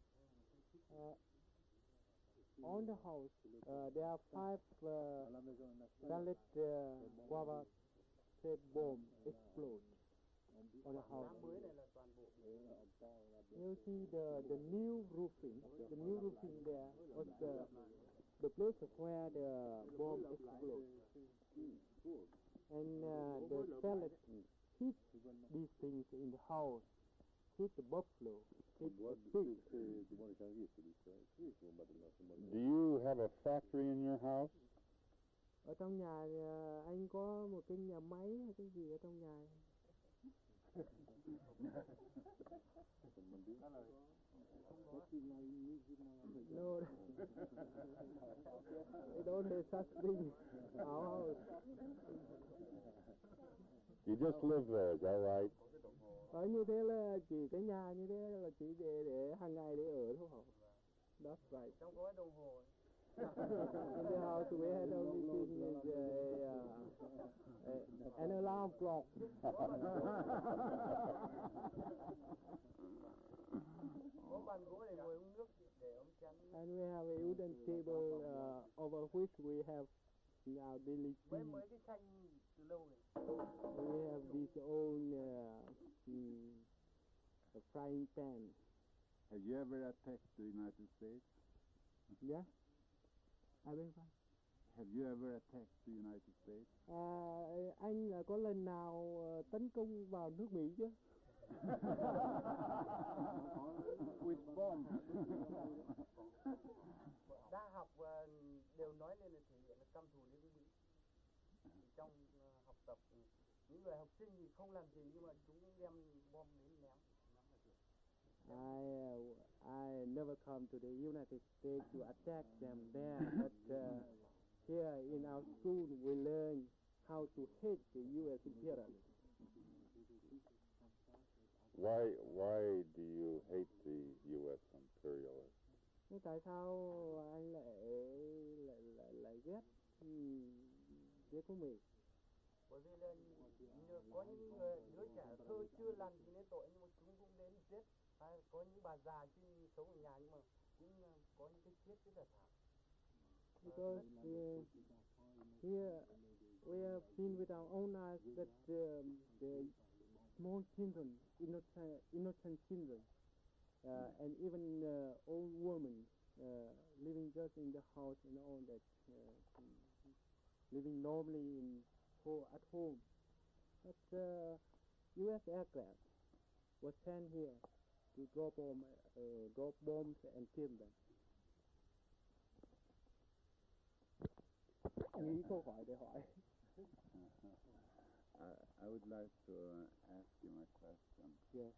On the house, there are 5 Stanley guava shaped bomb explode on the house. Mới này là toàn bộ. You see the new roofing. The new roofing there was the place where the bomb exploded. And the pellets hit these things in the house, hit the buffalo, hit the pig. Do you have a factory in your house? Ở trong nhà anh có một cái nhà máy hay cái gì ở trong nhà? No, they don't have such thing. Our house. You just live there, is that right? Ở như thế là chỉ cái nhà như thế là chỉ để hàng ngày để ở thôi hả? That's right. Trong có đồng hồ. In the house we had only thing is an alarm clock. Có bàn gỗ để ngồi uống nước, để ống chén. And we have a wooden table over which we have our daily tea. Mấy cái chanh từ lâu rồi. We have this own frying pan. Have you ever attacked the United States? Yeah. I beg pardon? Have you ever attacked the United States? Anh là có lần nào tấn công vào nước Mỹ chứ? With bomb. Đã học đều nói lên là thể hiện là căm thù đến với Mỹ. Trong học tập những người học sinh thì không làm gì nhưng mà chúng đem bom đến ném vào trường. I never come to the United States to attack them there, but here in our school we learn how to hate the U.S. imperialists. Why do you hate the U.S. imperialists? Thế tại sao anh lại ghét của Mỹ? Bởi vì là có những đứa trẻ thơ chưa làm gì nên tội nhưng mà chúng cũng đến giết. Có những bà già chứ sống ở nhà nhưng mà cũng có những cái chết rất là thảm. Because here we have seen with our own eyes that the small children, innocent children, and even old women living just in the house and all that, living normally at home. But U.S. aircraft was sent here to drop bombs and kill them. Nghĩ câu hỏi để hỏi. I would like to ask you my question. Yes.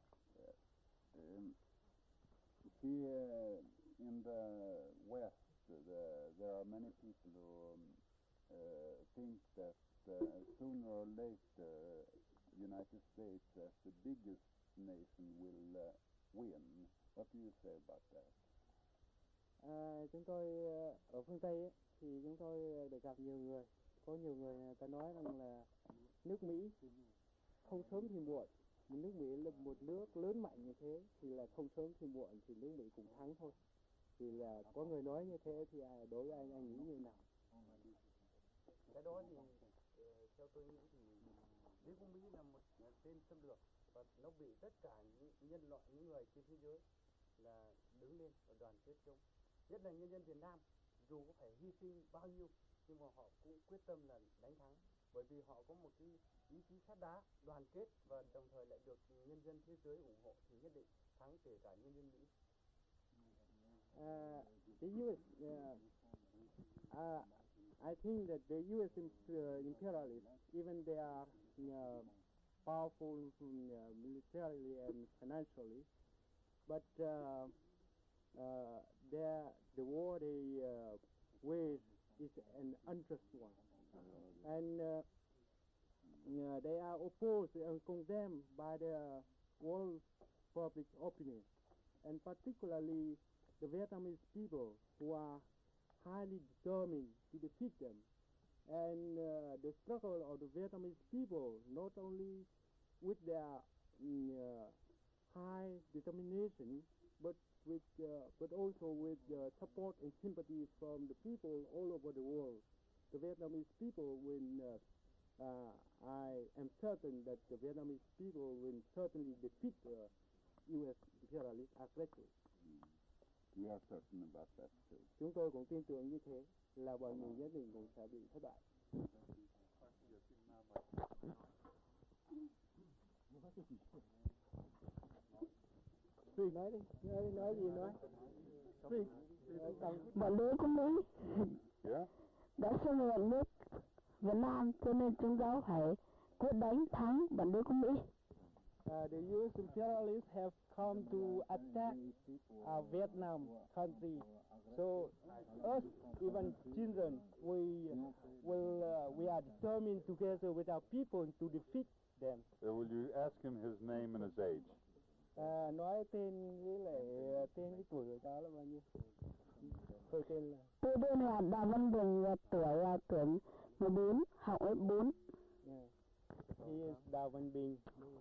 Here in the West, there are many people who think that sooner or later United States as the biggest nation will win. What do you say about that? Chúng tôi ở phương Tây ấy, thì chúng tôi được gặp nhiều người có nhiều người ta nói rằng là nước Mỹ không sớm thì muộn, nước Mỹ là một nước lớn mạnh như thế thì là không sớm thì muộn thì nước Mỹ cũng thắng thôi. Thì là có người nói như thế thì đối với anh nghĩ như nào? Cái đó thì theo tôi nghĩ thì đế quốc Mỹ là một tên xâm lược và nó bị tất cả những nhân loại, những người trên thế giới là đứng lên và đoàn kết chống. Nhất là nhân dân Việt Nam, dù có phải hy sinh bao nhiêu nhưng mà họ cũng quyết tâm là đánh thắng, bởi vì họ có một cái ý chí sắt đá, đoàn kết và đồng thời lại được nhân dân thế giới ủng hộ thì nhất định thắng, kể cả nhân dân Mỹ. The U.S. I think that the U.S. imperialists, even they are powerful militarily and financially, but the war they wage is an unjust one, and they are opposed and condemned by the world public opinion, and particularly the Vietnamese people who are highly determined to defeat them. And the struggle of the Vietnamese people, not only with their high determination, but also with support and sympathy from the people all over the world. The Vietnamese people will, I am certain that the Vietnamese people will certainly defeat the U.S. imperialist aggressors. We are certain about that too. Chúng tôi cũng tin tưởng như thế, là bọn mình nhất định cũng sẽ bị thất bại. Speak, nói đi, nói gì nói. Speak. Bọn đế quốc Mỹ đã xâm lược nước Việt Nam, cho nên chúng cháu phải quyết đánh thắng bọn đế quốc Mỹ. The U.S. imperialists have come to attack Vietnam country. So us, even children, we are determined together with our people to defeat them. Will you ask him his name and his age? Nói tên với lại tên với tuổi của cháu là bao nhiêu? Tôi tên là. Tôi tên là Đào Văn Bình, tuổi 14, học lớp 4. He is Đào Văn Bình.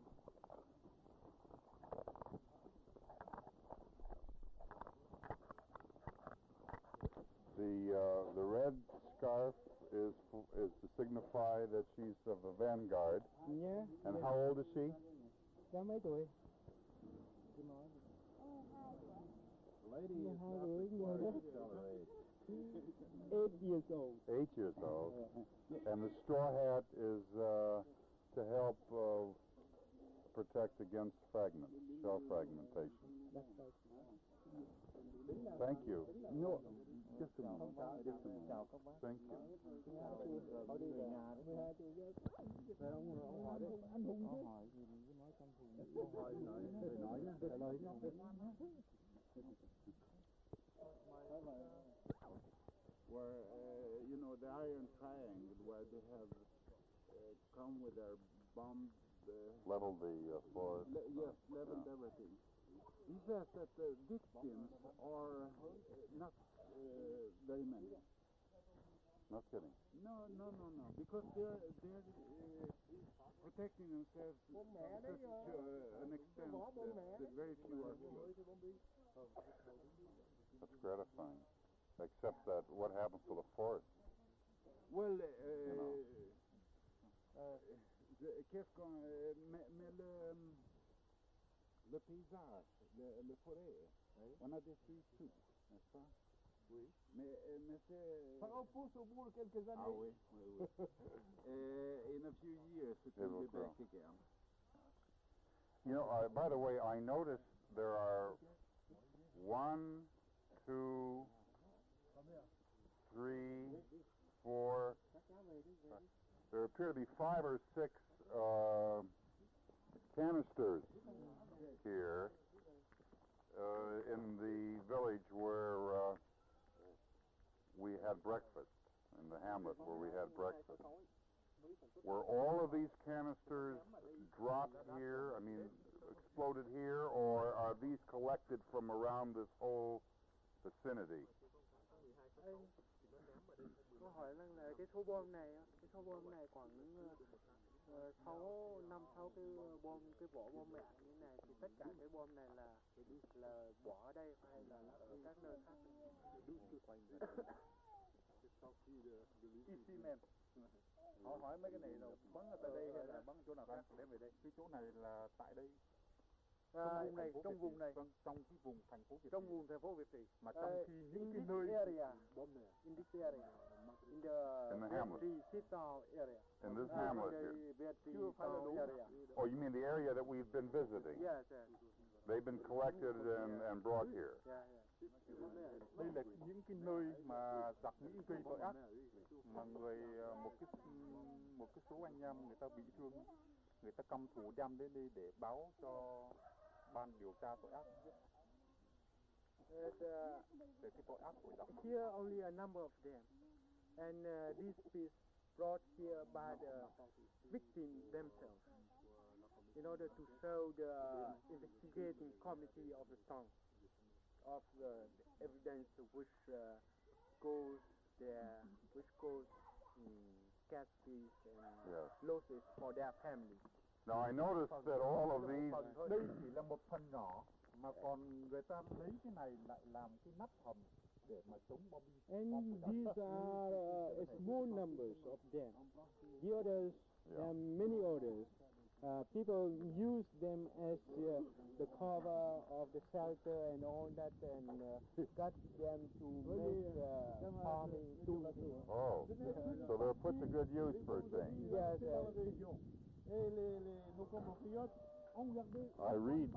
The red scarf is to signify that she's of the vanguard. Yeah. And how old is she? Cháu mấy tuổi? The lady is not required to tell her age. 8 years old. 8 years old. And the straw hat is to help protect against shell fragmentation. That's right. Thank you. No. Just a moment. Chào các bác. Thank you. Có đi về nhà đấy. 12 tuổi chứ. Ông hỏi đấy. Anh Hùng chứ. Hỏi gì mình cứ nói trong Hùng. Ông hỏi nói nhá. Trả lời nhá. Where, you know, the Iron Triangle, where they have come with their bombs. Leveled the forest. Yes, leveled everything. He says that the victims are not very many. No kidding. No, because they're protecting themselves to such an extent that very few are killed. That's gratifying. Except that what happens to the forest? Well, qu'est-ce qu'on mais le paysage, le forêt, on a détruit tout, n'est-ce pas? Oui. Mais c'est... Ça repousse au bout de quelques années. Ah oui. In a few years it will be back again. You know, by the way, I noticed there are 1, 2, 3, 4. There appear to be 5 or 6 canisters here in the village where we had breakfast, in the hamlet where we had breakfast. Were all of these canisters dropped here, I mean, exploded here, or are these collected from around this whole vicinity? có hỏi rằng là cái số bom này khoảng 6 cái bom, cái vỏ bom mẹ như này, thì tất cả cái bom này là bỏ ở đây hay là ở các nơi khác? Ici même. Họ hỏi mấy cái này rồi bắn ở tại đây hay là bắn chỗ nào khác để về đây? Cái chỗ này là tại đây. Trong vùng này, trong cái vùng thành phố Việt Trì. Trong vùng thành phố Việt Trì. Mà trong khi những cái nơi in this area, in the Việt Trì Sit Down area. In this hamlet here. Việt Trì Town area. Oh, you mean the area that we've been visiting? Yes, yes. They've been collected and brought here. Yeah, yeah. đây là những cái nơi mà giặc Mỹ gây tội ác, mà một cái số anh em người ta bị thương, người ta căm thù đem đến đây để báo cho ban điều tra tội ác về cái tội ác của giặc. Here only a number of them, and this is brought here by the victims themselves in order to show the investigating committee of the town of the evidence which goes there, which goes casualties and losses for their families. Now I noticed that all of these... Đây chỉ là một phần nhỏ, mà còn người ta lấy cái này lại làm cái nắp hầm để mà chống bom. And these are small numbers of them. The others, there are many others. People use them as the cover of the shelter and all that, and cut them to make farming tools. Oh, so they're put to good use for things. Yes, I read...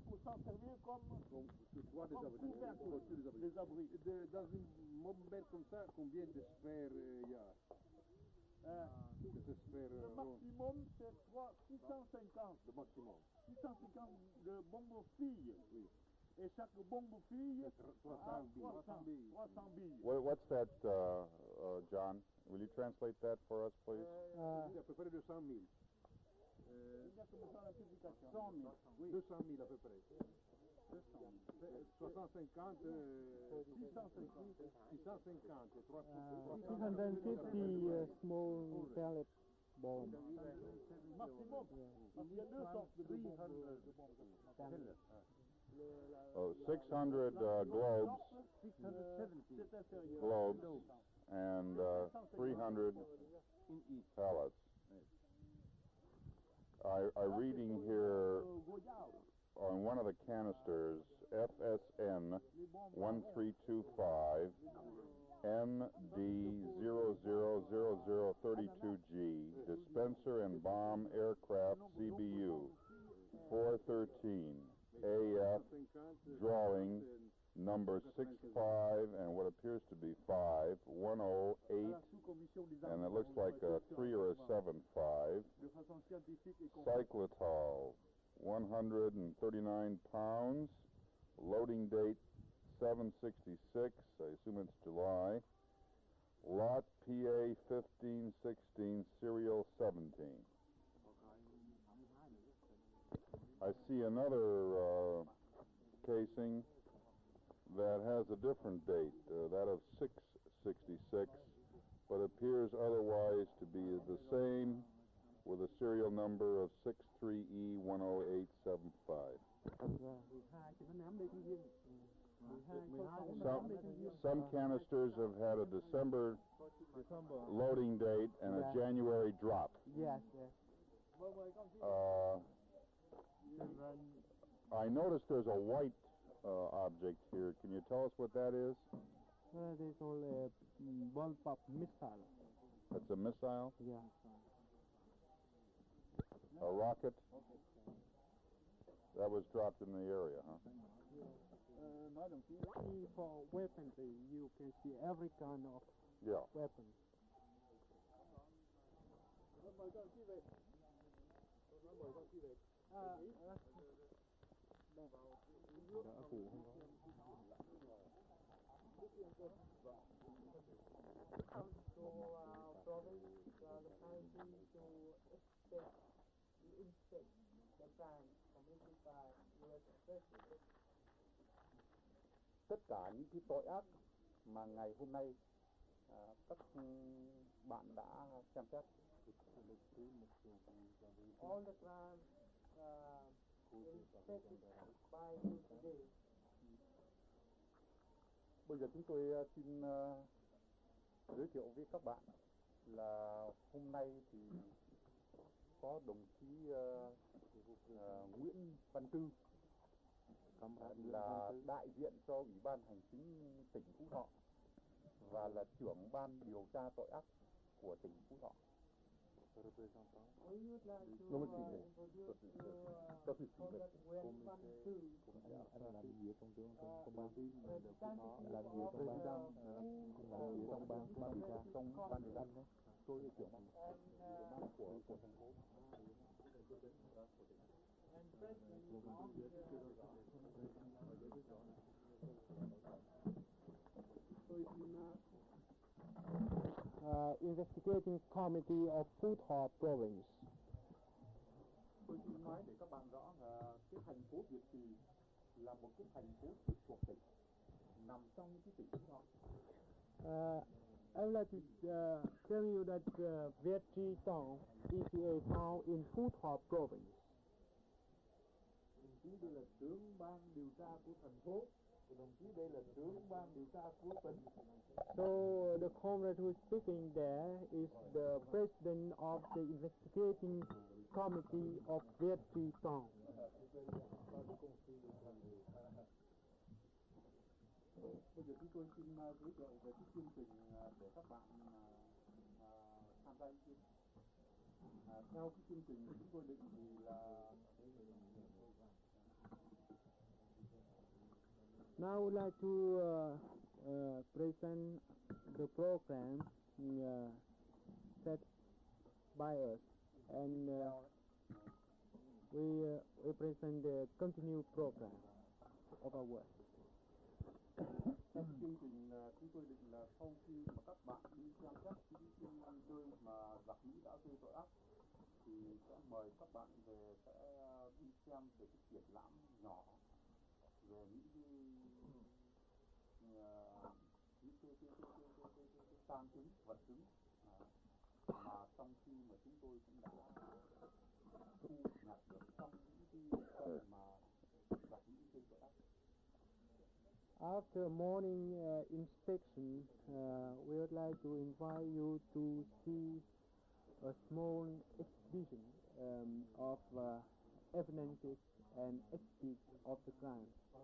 Les abris. Dans une bombette comme ça, combien de sphères il y a? Le maximum, c'est 650. Le maximum. 650 de bombes filles. Oui. Et chaque bombe fille a 300 billes. 300 billes. What's that, John? Will you translate that for us, please? C'est à peu près 200 000. Il y a comme ça la multiplication. 100 000. Oui. 200 000 à peu près. 650, 650, 350 small pellet bombs. Maximum. Il y a deux sortes de bombes. 600 globes, 670 globes, and 300 pellets. I'm reading here on one of the canisters, FSN 1325 MD000032G, dispenser and bomb aircraft CBU 413 AF, drawing number 65 and what appears to be 5108, and it looks like a 3 or a 75. Cyclotol, 139 pounds, loading date 766, I assume it's July. Lot PA 1516, serial 17. I see another casing that has a different date, that of 666, but appears otherwise to be the same, with a serial number of 63E10875. Some canisters have had a December loading date and a January drop. Yes, yes. I noticed there's a white object here. Can you tell us what that is? That is all a bullpup missile. That's a missile? Yeah. A rocket? That was dropped in the area, huh? For weaponry, you can see every kind of weapons. Tất cả những cái tội ác mà ngày hôm nay các bạn đã xem xét. All the crimes inspected by you today. Bây giờ chúng tôi xin giới thiệu với các bạn là hôm nay thì có đồng chí Nguyễn Văn Tư là đại diện cho Ủy ban Hành chính tỉnh Phú Thọ và là trưởng ban điều tra tội ác của tỉnh Phú Thọ. We would like to introduce Comrade Nguyễn Văn Tư, representative of the Tôi là trưởng ban của thành phố. and president of the Investigating Committee of Phú Thọ Province. Tôi xin nói để các bạn rõ là cái thành phố Việt Trì là một cái thành phố trực thuộc tỉnh, nằm trong cái tỉnh Phú Thọ. I would like to tell you that Viet Tri Town is a town in Phú Thọ Province. Đồng chí đây là trưởng ban điều tra của thành phố, đồng chí đây là trưởng ban điều tra của tỉnh. So the comrade who is speaking there is the president of the Investigating Committee of Viet Tri Town. Bây giờ chúng tôi xin giới thiệu về cái chương trình để các bạn tham gia ý kiến. Theo cái chương trình chúng tôi định thì là Now I would like to present the program set by us, and we present the continued program of our work. chương trình chúng tôi định là sau khi mà các bạn đi xem xét những cái nơi mà giặc Mỹ đã gây tội ác thì sẽ mời các bạn về sẽ đi xem về cái triển lãm nhỏ về những cái tang chứng vật chứng mà trong khi mà chúng tôi cũng đã thu nhặt được trong những cái trận mà giặc Mỹ gây tội ác. After a morning inspection, we would like to invite you to see a small exhibition of evidences and exhibits of the crime.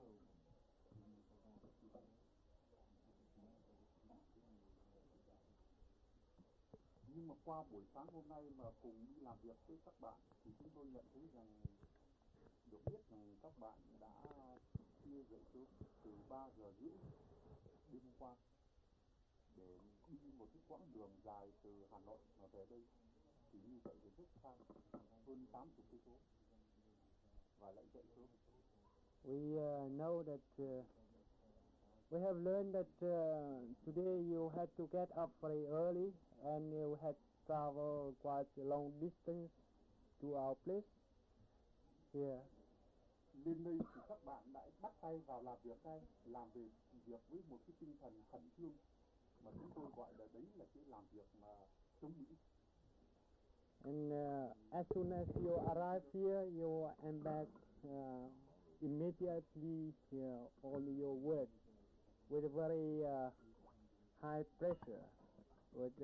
Nhưng mà qua buổi sáng hôm nay mà cùng đi làm việc với các bạn thì chúng tôi nhận thấy rằng được biết rằng các bạn đã chia dậy sớm từ 3 giờ rưỡi đêm hôm qua để đi một cái quãng đường dài từ Hà Nội mà về đây, thì như vậy thì rất xa, hơn 80 cây số và lại dậy sớm. We know that we have learned that today you had to get up very early and you had traveled quite a long distance to our place here. Lên đây thì các bạn đã bắt tay vào làm việc ngay, làm về việc với một cái tinh thần khẩn trương mà chúng tôi gọi là đấy là cái làm việc mà chống Mỹ. And as soon as you arrive here, you embark immediately on your work with a very high pressure, with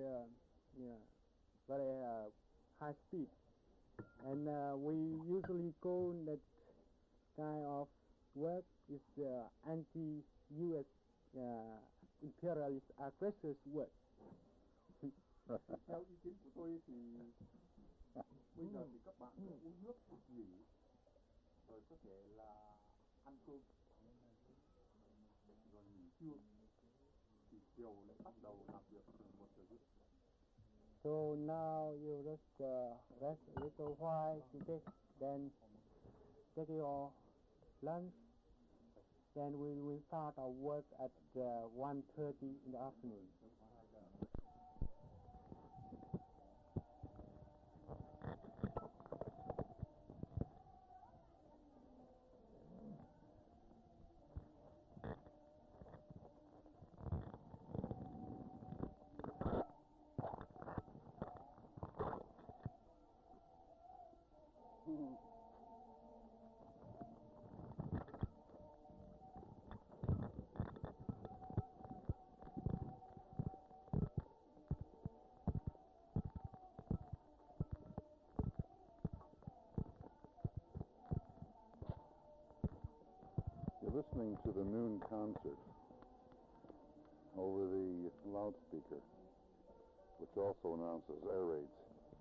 very high speed. And we usually call that kind of work is anti-U.S. Imperialist aggressors work. Theo ý kiến của tôi thì bây giờ thì các bạn uống nước, nghỉ, rồi có thể là ăn cơm, rồi nghỉ trưa, thì chiều lại bắt đầu làm việc từ 1 giờ rưỡi. So now you just rest a little while to take your lunch. Then we will start our work at 1:30 in the afternoon. listening to the noon concert over the loudspeaker, which also announces air raids.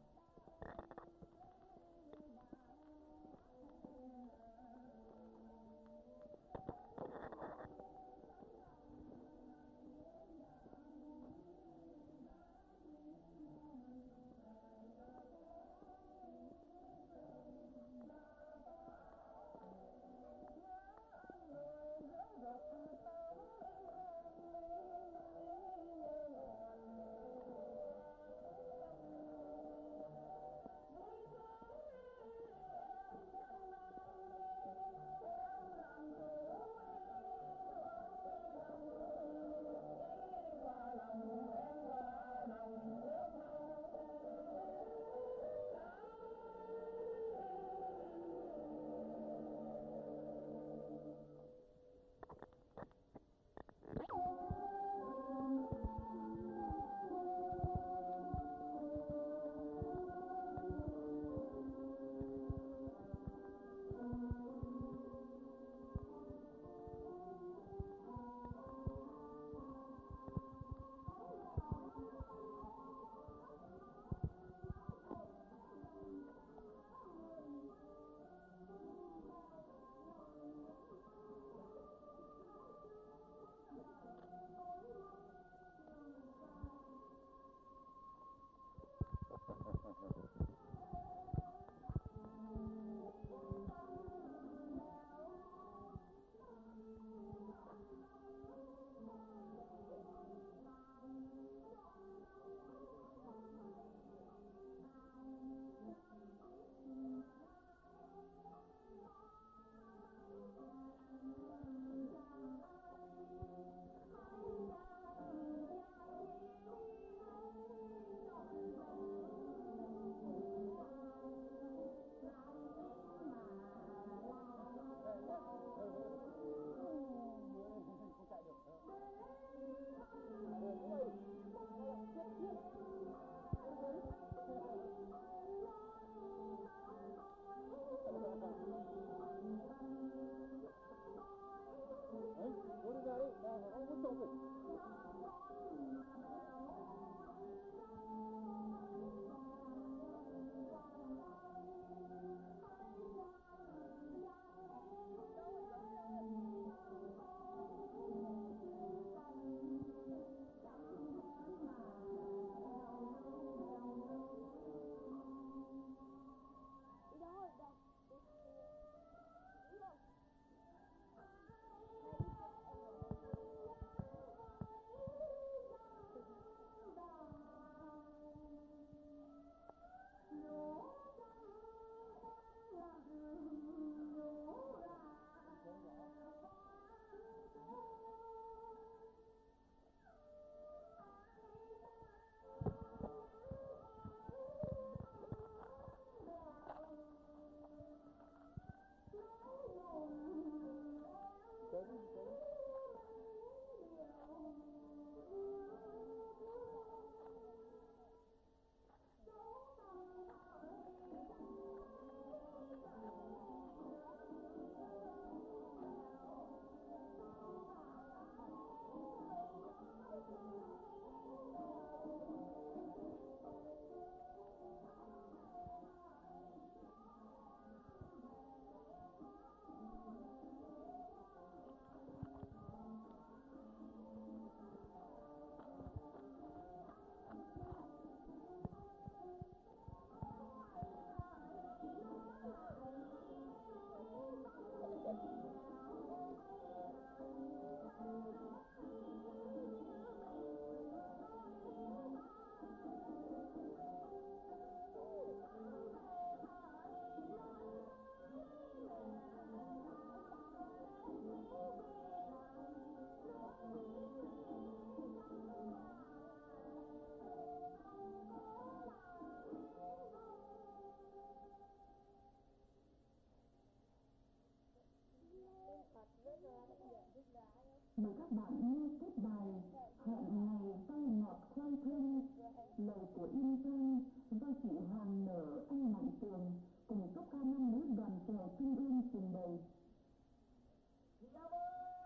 Mời các bạn nghe tiếp bài Hẹn ngày tay ngọt khoai thương, lời của Yên Giang do chị Hoàng Nở, anh Mạnh Tường cùng tốp ca nam nữ đoàn chèo Trung ương trình bày.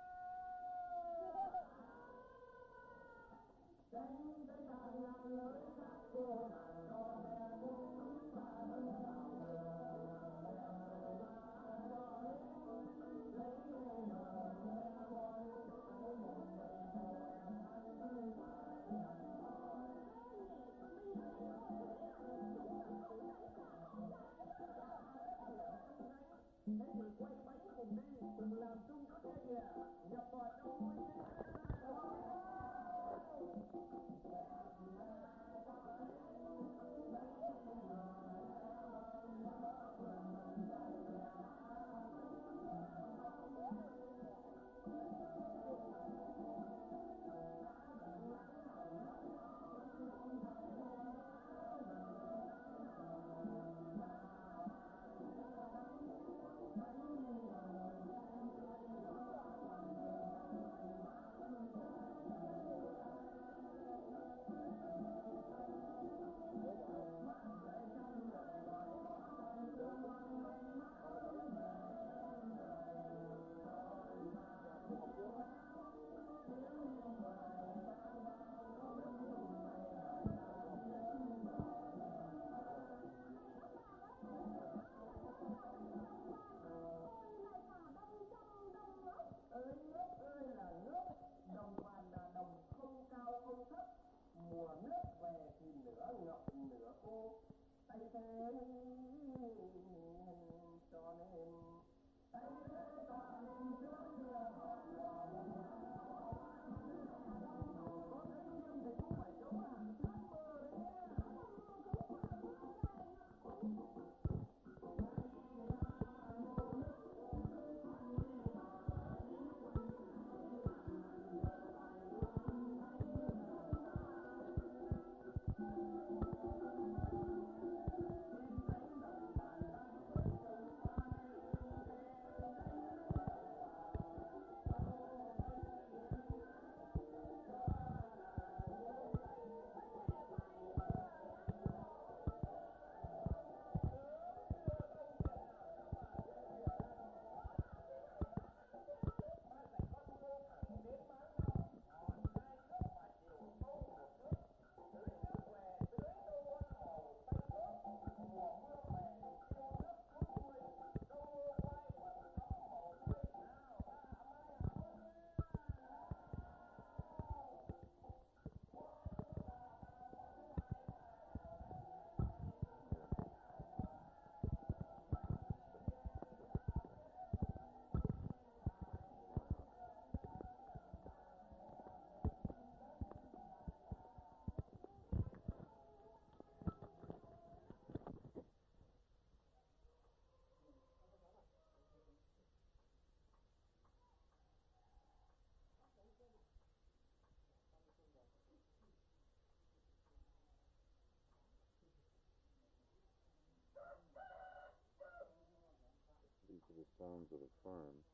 These are the sounds of the farm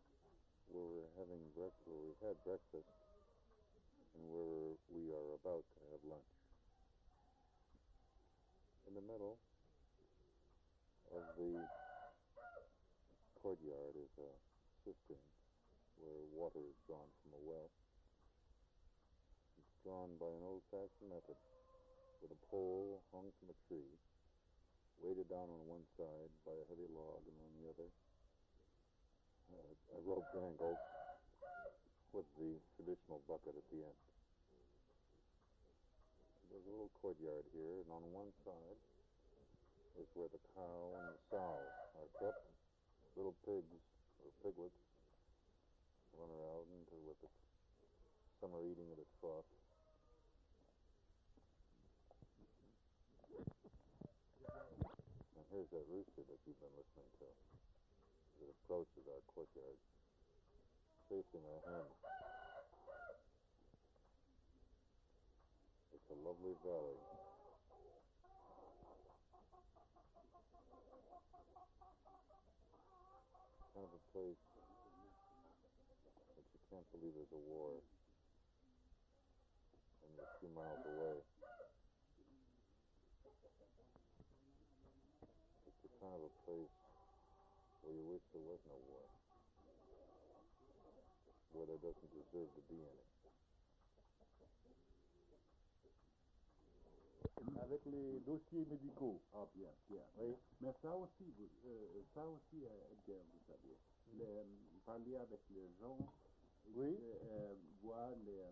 where we're having breakfast, where we've had breakfast, and where we are about to have lunch. In the middle of the courtyard is a cistern where water is drawn from a well. It's drawn by an old-fashioned method with a pole hung from a tree, weighted down on one side by a heavy log, and on the other a rope dangled with the traditional bucket at the end. There's a little courtyard here, and on one side is where the cow and the sow are kept. Little pigs, or piglets, run around with it. Some are eating at its trough. And here's that rooster that you've been listening to. It approaches our courtyard, chasing a hen. It's a lovely valley. Kind of a place that you can't believe there's a war, and you're a few miles away. It's the kind of a place where you wish there was no war, where there doesn't deserve to be any. avec les dossiers médicaux. Ah, bien, bien. Oui. Mais ça aussi, est bien, vous savez. Parler avec les gens, Oui. voir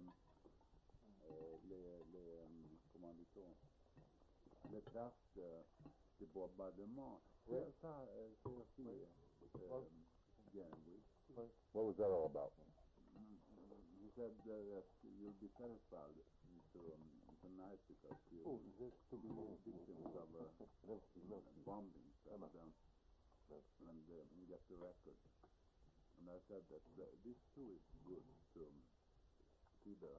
comment dit-on, les traces de bombardement. Oui. Ça, c'est aussi bien, oui. What was that all about? He said that you'll be satisfied tonight because you'll be victims of bombing and get the record. And I said that this too is good to see the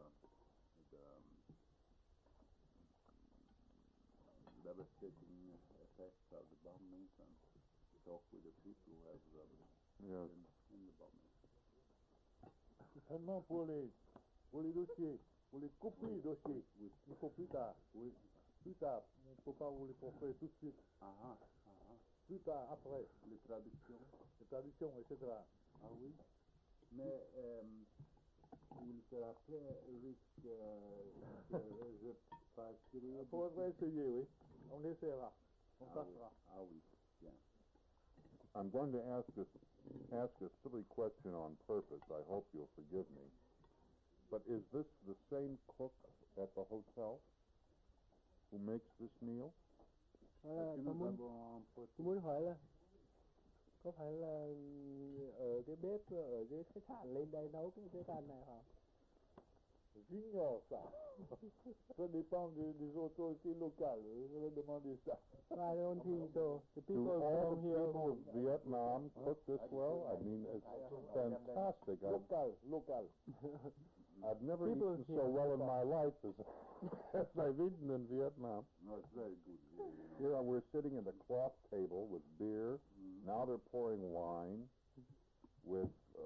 devastating effects of the bombings and talk with the people who have been in the bombings. Seulement pour les dossiers, pour les copies dossiers, il faut plus tard. Oui. Plus tard, on ne peut pas vous les offrir tout de suite. Plus tard, après. Les traductions, etc. Ah oui. Mais il sera très risque que je fasse créer. Il faudrait essayer, oui. On essaiera. On tâchera. Ah oui, bien. I'm going to ask a silly question on purpose. I hope you'll forgive me. But is this the same cook at the hotel who makes this meal? Tôi muốn hỏi là có phải là ở cái bếp ở dưới khách sạn lên đây nấu cái bếp ăn này không? J'ignore ça. Ça dépend des autorités locales. Je vais demander ça. I don't think so. The people Do all from the here people of Vietnam cook this well? I mean, it's fantastic. Local. I've never People eaten here so well in my life as I've eaten in Vietnam. No, it's very good. Here we're sitting at a cloth table with beer. Now they're pouring wine with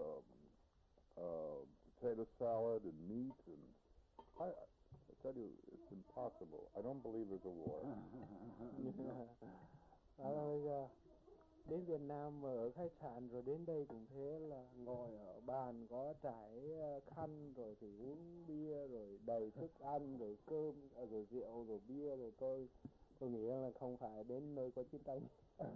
potato salad and meat, and I tell you, it's impossible. I don't believe there's a war. Bây giờ đến Việt Nam mà ở khách sạn rồi đến đây cũng thế là ngồi ở bàn có trải khăn rồi thì uống bia rồi đầy thức ăn rồi cơm rồi rượu rồi bia rồi tôi nghĩ là không phải đến nơi có chiến tranh.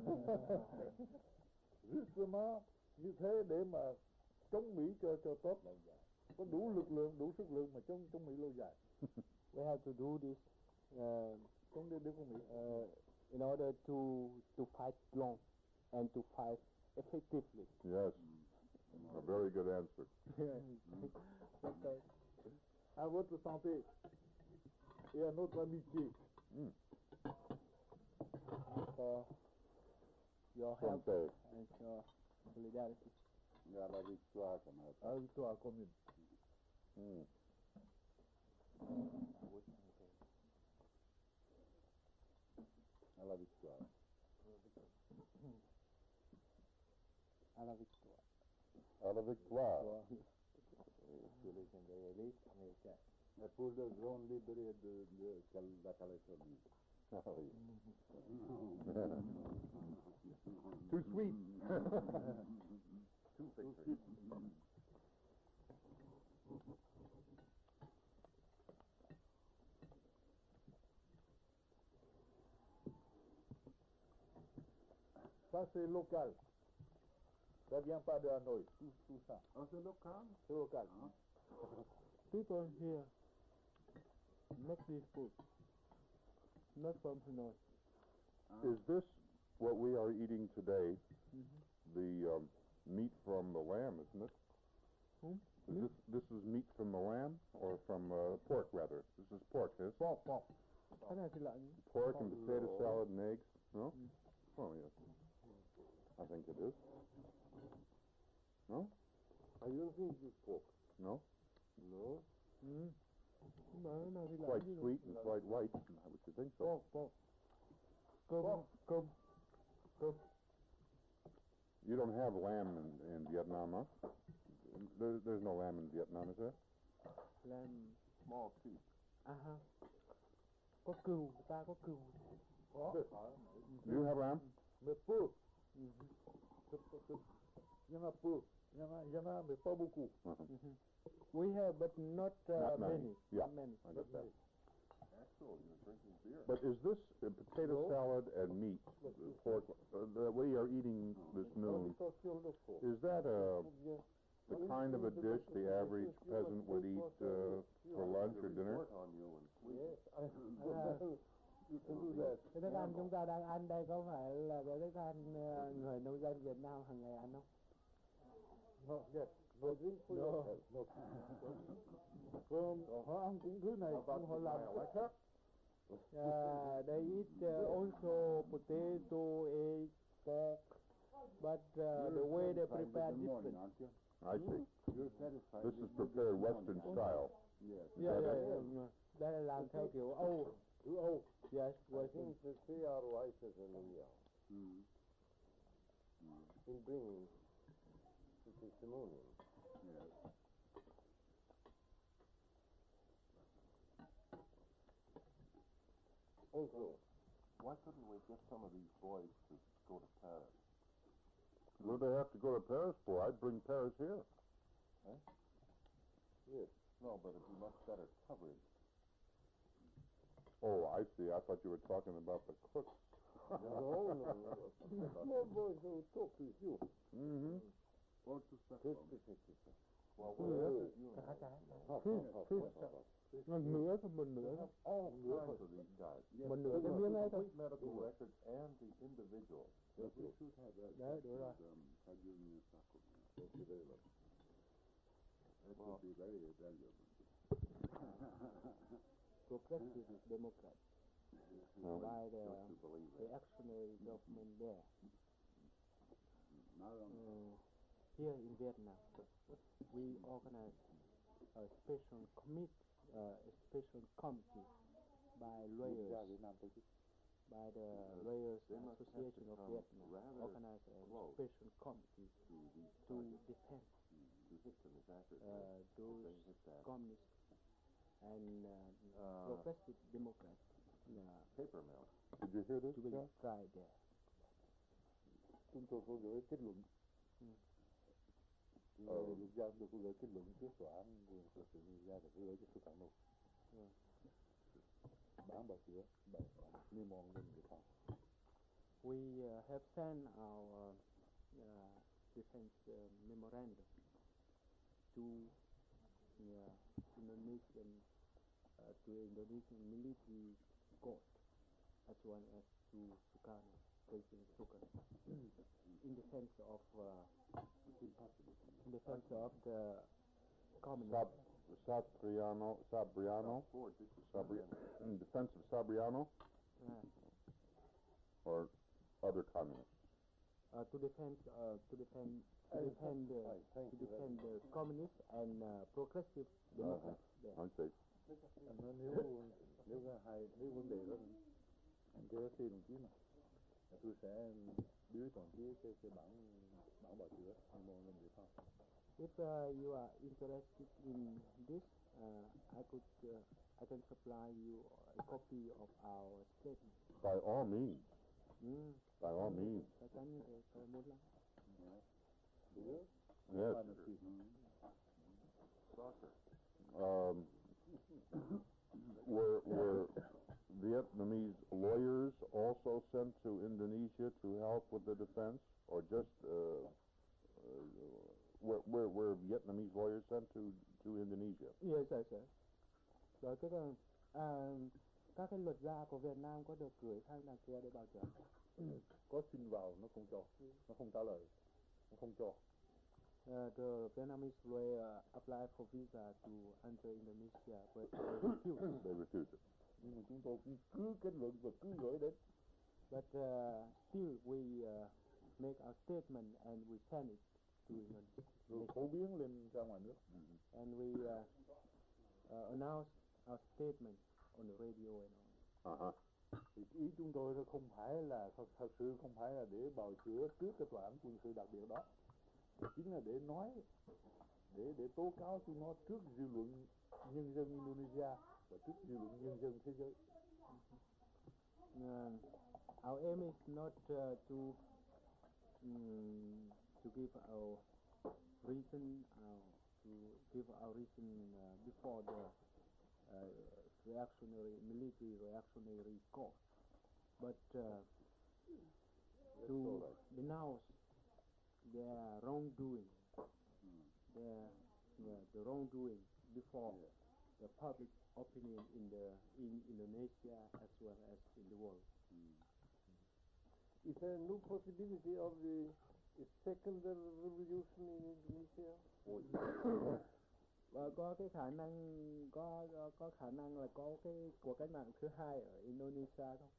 Justement, như thế để mà chống Mỹ cho tốt, có đủ lực lượng, đủ sức lượng mà chống Mỹ lâu dài. We have to do this Chống đến của Mỹ. In order to fight long and to fight effectively. Yes, a very good answer. À votre santé et à notre amitié. For your help Santé. and your solidarity. À la victoire, camarade. À la victoire commune. À la victoire. À la victoire. À la victoire. Et pour le grand libéré de la Californie. Too sweet. Too sweet. Ça c'est local. Ça vient pas de Hanoï, tout ça. Ah, c'est local? C'est local. People here make this food, not from Hanoi. Is this what we are eating today? The meat from the lamb, isn't it? This is meat from the lamb, or from pork rather? This is pork, yes? Pork. Cái này thì lợn. Pork and potato salad and eggs? No? Oh, yes. I think it is. No? I don't think it's pork. No? No. Quite sweet and quite white. Would you think so? Pork. Cơm. You don't have lamb in Vietnam, huh? There's no lamb in Vietnam, is there? Lamb. Small pig. Có cừu, ta có cừu. You have lamb? Mais peu. Il y en a peu. Il y en a, mais pas beaucoup. We have, but not Not many. many. Yeah. Not many. I got that. Castro, he was drinking beer. But is this potato salad and meat, pork, the way you're eating this noon, is that the kind of a dish the average peasant would eat for lunch or dinner? Cái thức ăn chúng ta đang ăn đây có phải là cái thức ăn người nông dân Việt Nam hàng ngày ăn không? Họ ăn cũng thứ này, họ làm cái khác. They eat also potato, egg, pork, but the way they prepare different. I see. This is prepared Western style. Đây là làm theo kiểu Âu. Yes, I think the CR rice is in bringing to testimonial. Yes. Also, why couldn't we get some of these boys to go to Paris? What do they have to go to Paris for? I'd bring Paris here. Huh? Yes. No, but it'd be much better coverage. Oh, I see. I thought you were talking about the cooks. No. Small boys who talk to you. Mm-hmm. Or to Stockholm. Well, what is you? Một nửa thôi, một nửa thôi. All kinds of these guys. Một nửa cái miếng ấy thôi. Complete medical records and the individual. Yes, we should have that. Đấy, đúng rồi. Kajun Stockholm. Thank you very much. That would be very valuable. Progressive Democrat by the reactionary government there. Here in Vietnam, we organize a special committee by lawyers, by the Lawyers Association of Vietnam, organize a special committee to defend those communists and progressive Democrats. Paper mill. Did you hear this, To be John? tried there. Chúng tôi có gửi kết luận. Luật gia tôi có gửi kết luận trước tòa án của sự ra để gửi cho xuất bản luôn. Bản bảo chữa, bản niêm mòn bên người ta. We have sent our defense memorandum to Indonesian military court as well as to Sukarno, President Sukarno, in defense of the communists. Sabriano, in defense of Sabriano, or other communists. To defend the communists and progressive Democrats there. I see. Nếu vấn đề đó anh kêu xin đồng chí mà tôi sẽ đưa toàn chí cái bản bảo chữa niêm mòn bên người ta. If you are interested in this, I can supply you a copy of our statement. By all means. By all means. Chắc chắn như thế, tôi muốn lắm. Yes. Soccer. Were Vietnamese lawyers also sent to Indonesia to help with the defense, or just were Vietnamese lawyers sent to Indonesia? Yes, sir. Rồi các cái luật gia của Việt Nam có được gửi sang đằng kia để bảo trợ. Có xin vào nó không cho, nó không trả lời, nó không cho. The Vietnamese lawyer applied for visa to enter Indonesia, but they refused. They refused it. Nhưng mà chúng tôi cũng cứ kết luận và cứ gửi đến. But still we make our statement and we send it to Indonesia. Rồi phổ biến lên ra ngoài nước. And we announce our statement on the radio and all. Thì ý chúng tôi nó không phải là thật sự không phải là để bào chữa trước cái tòa án quân sự đặc biệt đó, chính là để nói, để tố cáo chúng nó trước dư luận nhân dân Indonesia và trước dư luận nhân dân thế giới. Our aim is not to give our reason before the military reactionary cause, but That's to all right. denounce their wrongdoing, the wrongdoing before the public opinion in Indonesia as well as in the world. Is there no possibility of a second revolution in Indonesia? Và có cái khả năng có khả năng là có cái cuộc cách mạng thứ hai ở Indonesia không?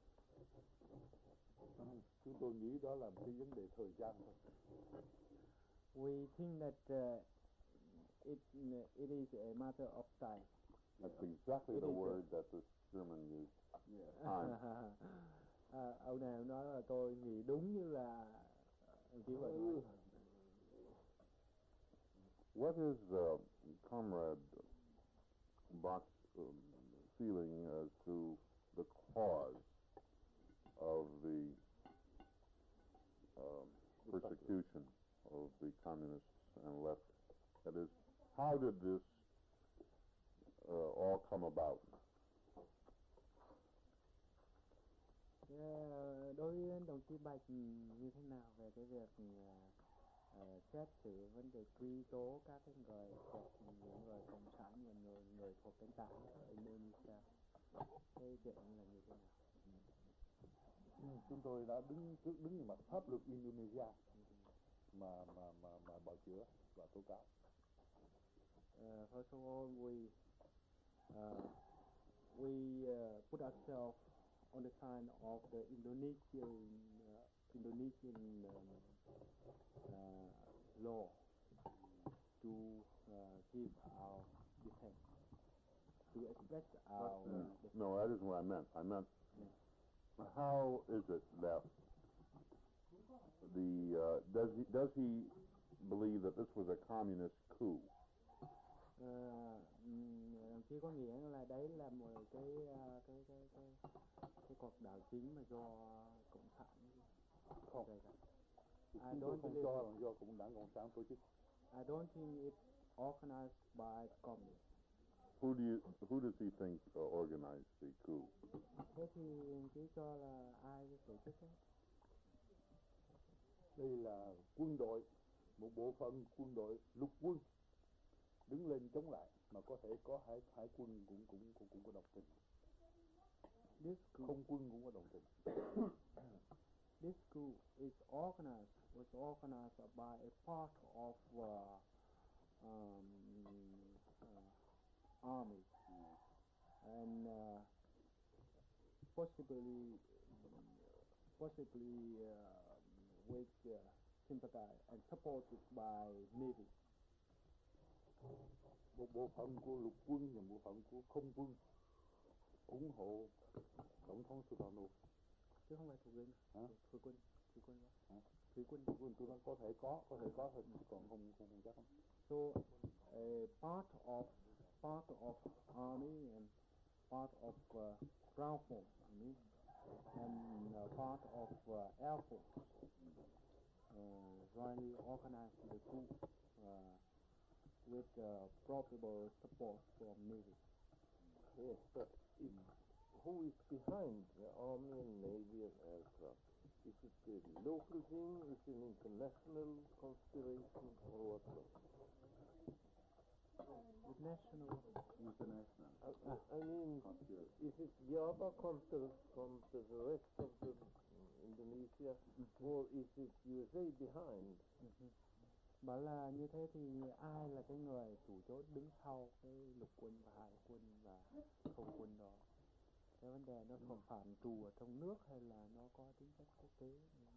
Chúng tôi nghĩ đó là một cái vấn đề thời gian thôi. We think that it is a matter of time. That's exactly the word that the German used. Time. Ông này nói là tôi nghĩ đúng như là chỉ vậy nói. What is Comrade Bach's feeling as to the cause of the persecution of the communists and left? That is, how did this all come about? Đối với đồng chí Bạch như thế nào về cái việc xét xử vấn đề truy tố các cái những người cộng sản và người thuộc cánh tả ở Indonesia, cái chuyện là như thế nào? Chúng tôi đã đứng về mặt pháp luật Indonesia mà bào chữa và tố cáo. First of all, we put ourselves on the side of the Indonesian law to give our defense, to express our defense. No, that isn't what I meant. I meant, how is it that does he believe that this was a communist coup? Đồng chí có nghĩa là đấy là một cái cuộc đảo chính mà do cộng sản Không. gây ra. Chúng tôi không cho là do Cộng sản tổ chức. I don't think it's organized by communists. Who does he think organized the coup? Thế thì chỉ cho là ai tổ chức đấy? Đây là quân đội, một bộ phận quân đội lục quân đứng lên chống lại, mà có thể có hải quân cũng có đồng tình, không quân cũng có đồng tình. This coup was organized by a part of army and possibly with sympathy and supported by Navy. Một bộ phận của lục quân và bộ phận của không quân ủng hộ tổng thống Sukarno. Chứ không phải thủ quân. Thủy quân tôi nói có thể có thôi, chứ còn không chắc lắm. So part of army and part of ground force, and part of air force jointly organized the coup with probable support from Navy. Yes, but who is behind the army and navy and aircraft? Is it a local thing? Is it an international conspiration, or what? International. I mean, is it Java comes from the rest of the Indonesia, or is it USA behind? Bảo là như thế thì ai là cái người chủ chốt đứng sau cái lục quân và hải quân và không quân đó? Cái vấn đề nó thuộc phạm trù ở trong nước hay là nó có tính chất quốc tế?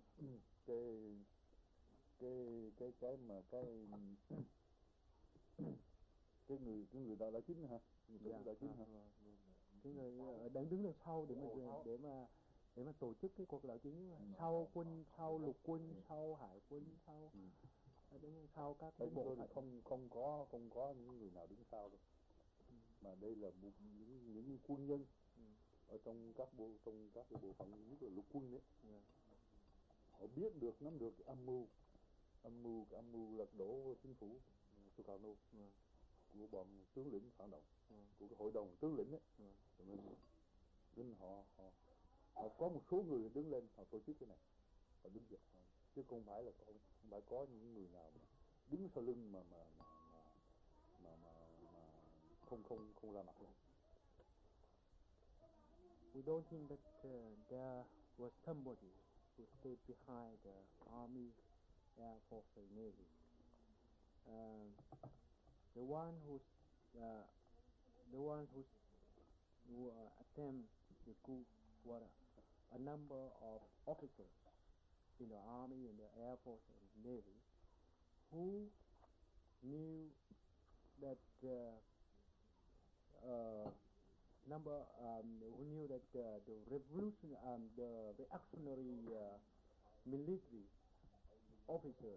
Cái người đó là chính hả? Cái người đang đứng đằng sau để mà tổ chức cái cuộc đảo chính, sau quân, sau lục quân, sau hải quân, đứng sau các cái bộ phận. Không có những người nào đứng sau đâu, mà đây là những quân nhân ở trong các cái bộ phận, nhất là lục quân đấy. Họ biết được, nắm được âm mưu lật đổ chính phủ Sukarno. của bọn tướng lĩnh phản động, của cái hội đồng tướng lĩnh ấy. Cho nên họ có một số người đứng lên họ tổ chức cái này, họ đứng dậy thôi, chứ không phải là không phải có những người nào mà đứng sau lưng mà không ra mặt lên. We don't think that there was somebody who stayed behind the army, air force, and navy. The one who attempt the coup were a number of officers in the army, in the air force, and navy who knew that the reactionary military officers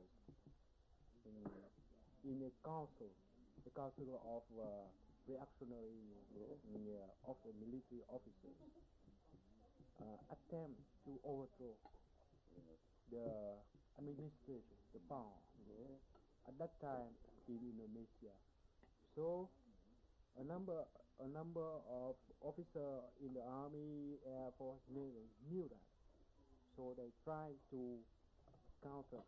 in a council of reactionary of the military officers attempt to overthrow the administration, the power at that time in Indonesia. So a number of officers in the army, air force, navy knew that. So they tried to counter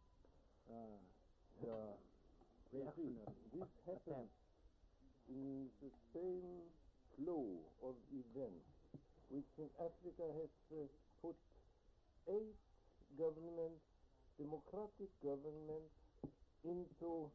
the reactionary this happens in the same flow of events which in Africa has put 8 governments, democratic governments, into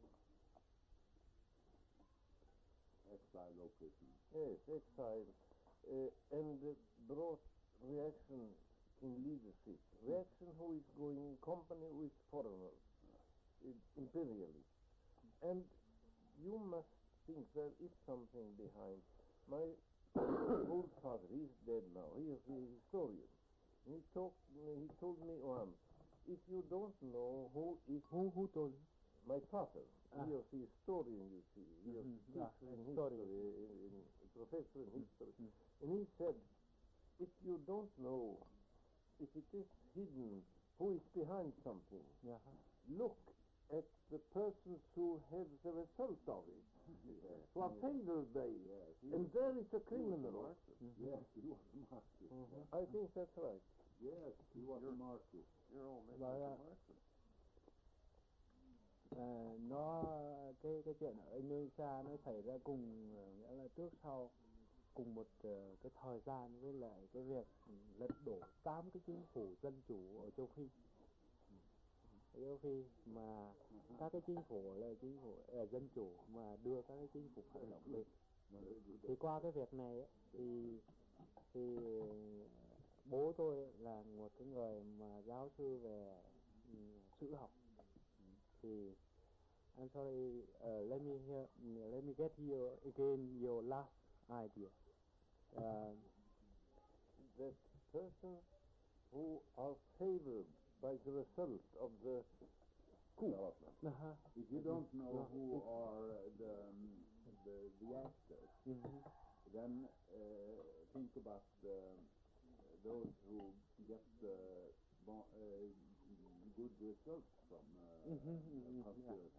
exile location. Yes, exile, and brought reaction in leadership. Reaction who is going in company with foreigners, imperialists. And you must think there is something behind. My old father, he is dead now, he is a historian. He told me once, if you don't know who told you? My father. He was a historian, you see. He was a teacher in history, a professor in history. And he said, if you don't know, if it is hidden, who is behind something, look at the persons who have the result of it, who are favored by it. And there is a criminal. Yes, he was a Marxist. I think that's right. Yes, he was a Marxist. Your old man was a Marxist. Cái chuyện ở Indonesia nó xảy ra cùng, nghĩa là trước sau cùng một cái thời gian với lại cái việc lật đổ 8 cái chính phủ dân chủ ở châu Phi. Châu Phi mà các cái chính phủ là chính phủ dân chủ mà đưa các cái chính phủ phản động lên. Thì qua cái việc này ấy, thì bố tôi là một cái người mà giáo sư về sử học. Thì I'm sorry, let me get you again your last idea. That persons who are favored by the result of the coup. If you don't know who are the actors, then think about those who get good results from conspiracy.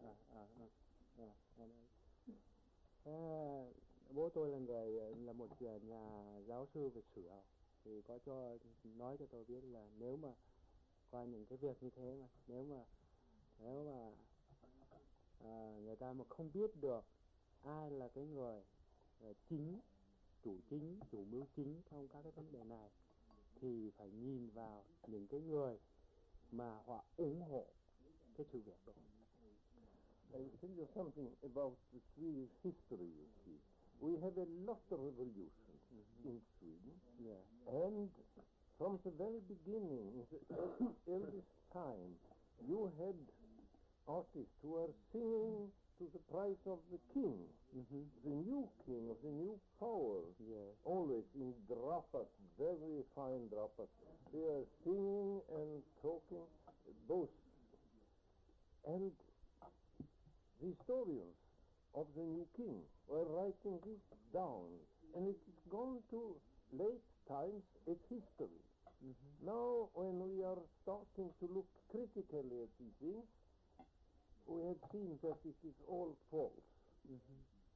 Bố tôi là một nhà giáo sư về sử học, thì có nói cho tôi biết là nếu mà qua những cái việc như thế mà nếu mà người ta mà không biết được ai là cái người chủ mưu chính trong các cái vấn đề này, thì phải nhìn vào những cái người mà họ ủng hộ cái sự việc đó. I will tell you something about the Swedish history, you see. We have a lot of revolutions in Sweden. And from the very beginning, in the earliest time, you had artists who were singing to the praise of the king, the new king of the new power, always in drapas, very fine drapas. They are singing and talking, both. And the historians of the new king were writing this down, and it is gone to late times as history. Now, when we are starting to look critically at these things, we have seen that it is all false.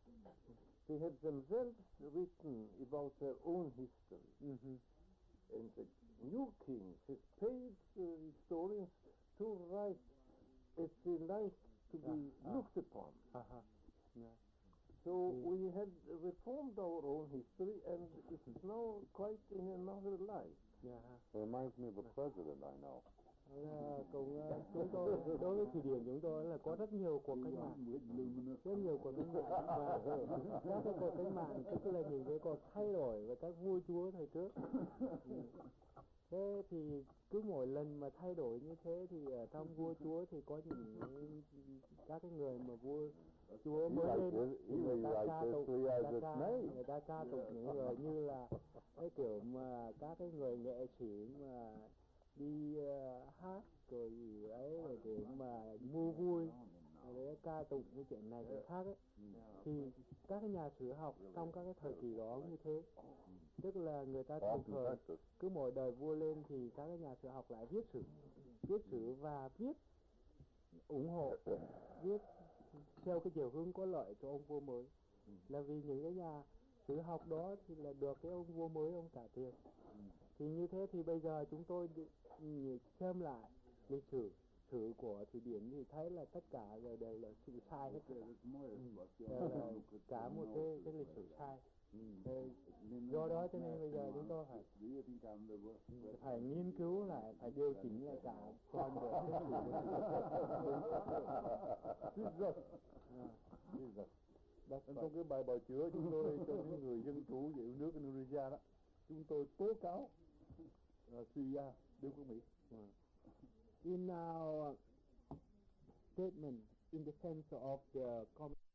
they have themselves written about their own history. And the new kings have paid historians to write as they like to be looked upon. So we have reformed our own history, and it's now quite in another light. It reminds me of a president I know. Cũng chúng tôi đối với Thụy Điển chúng tôi là có rất nhiều cuộc cách mạng, rất nhiều cuộc cách mạng và các cái cuộc cách mạng tức là những cái cuộc thay đổi về các vua chúa thời trước. Thế thì cứ mỗi lần mà thay đổi như thế thì ở trong vua chúa thì có những các cái người mà vua chúa mới lên thì người ta ca tụng những người như là cái kiểu mà các cái người nghệ sĩ mà đi hát rồi gì ấy rồi để mà mua vui để ca tụng cái chuyện này chuyện khác ấy, thì các cái nhà sử học trong các cái thời kỳ đó như thế, tức là người ta thường thường cứ mỗi đời vua lên thì các cái nhà sử học lại viết sử và viết ủng hộ, viết theo cái chiều hướng có lợi cho ông vua mới, là vì những cái nhà sử học đó thì là được cái ông vua mới ông trả tiền. Thì như thế thì bây giờ chúng tôi xem lại lịch sử của Thụy Điển thì thấy là tất cả đều là sự sai hết, đều là cả một cái lịch sử sai. Do đó cho nên bây giờ chúng tôi phải nghiên cứu lại, phải điều chỉnh lại cả toàn bộ lịch sử. Trong cái bài bào chữa chúng tôi cho những người dân chủ và yêu nước Indonesia đó, chúng tôi tố cáo Syria đều của Mỹ. In our statement in defense of the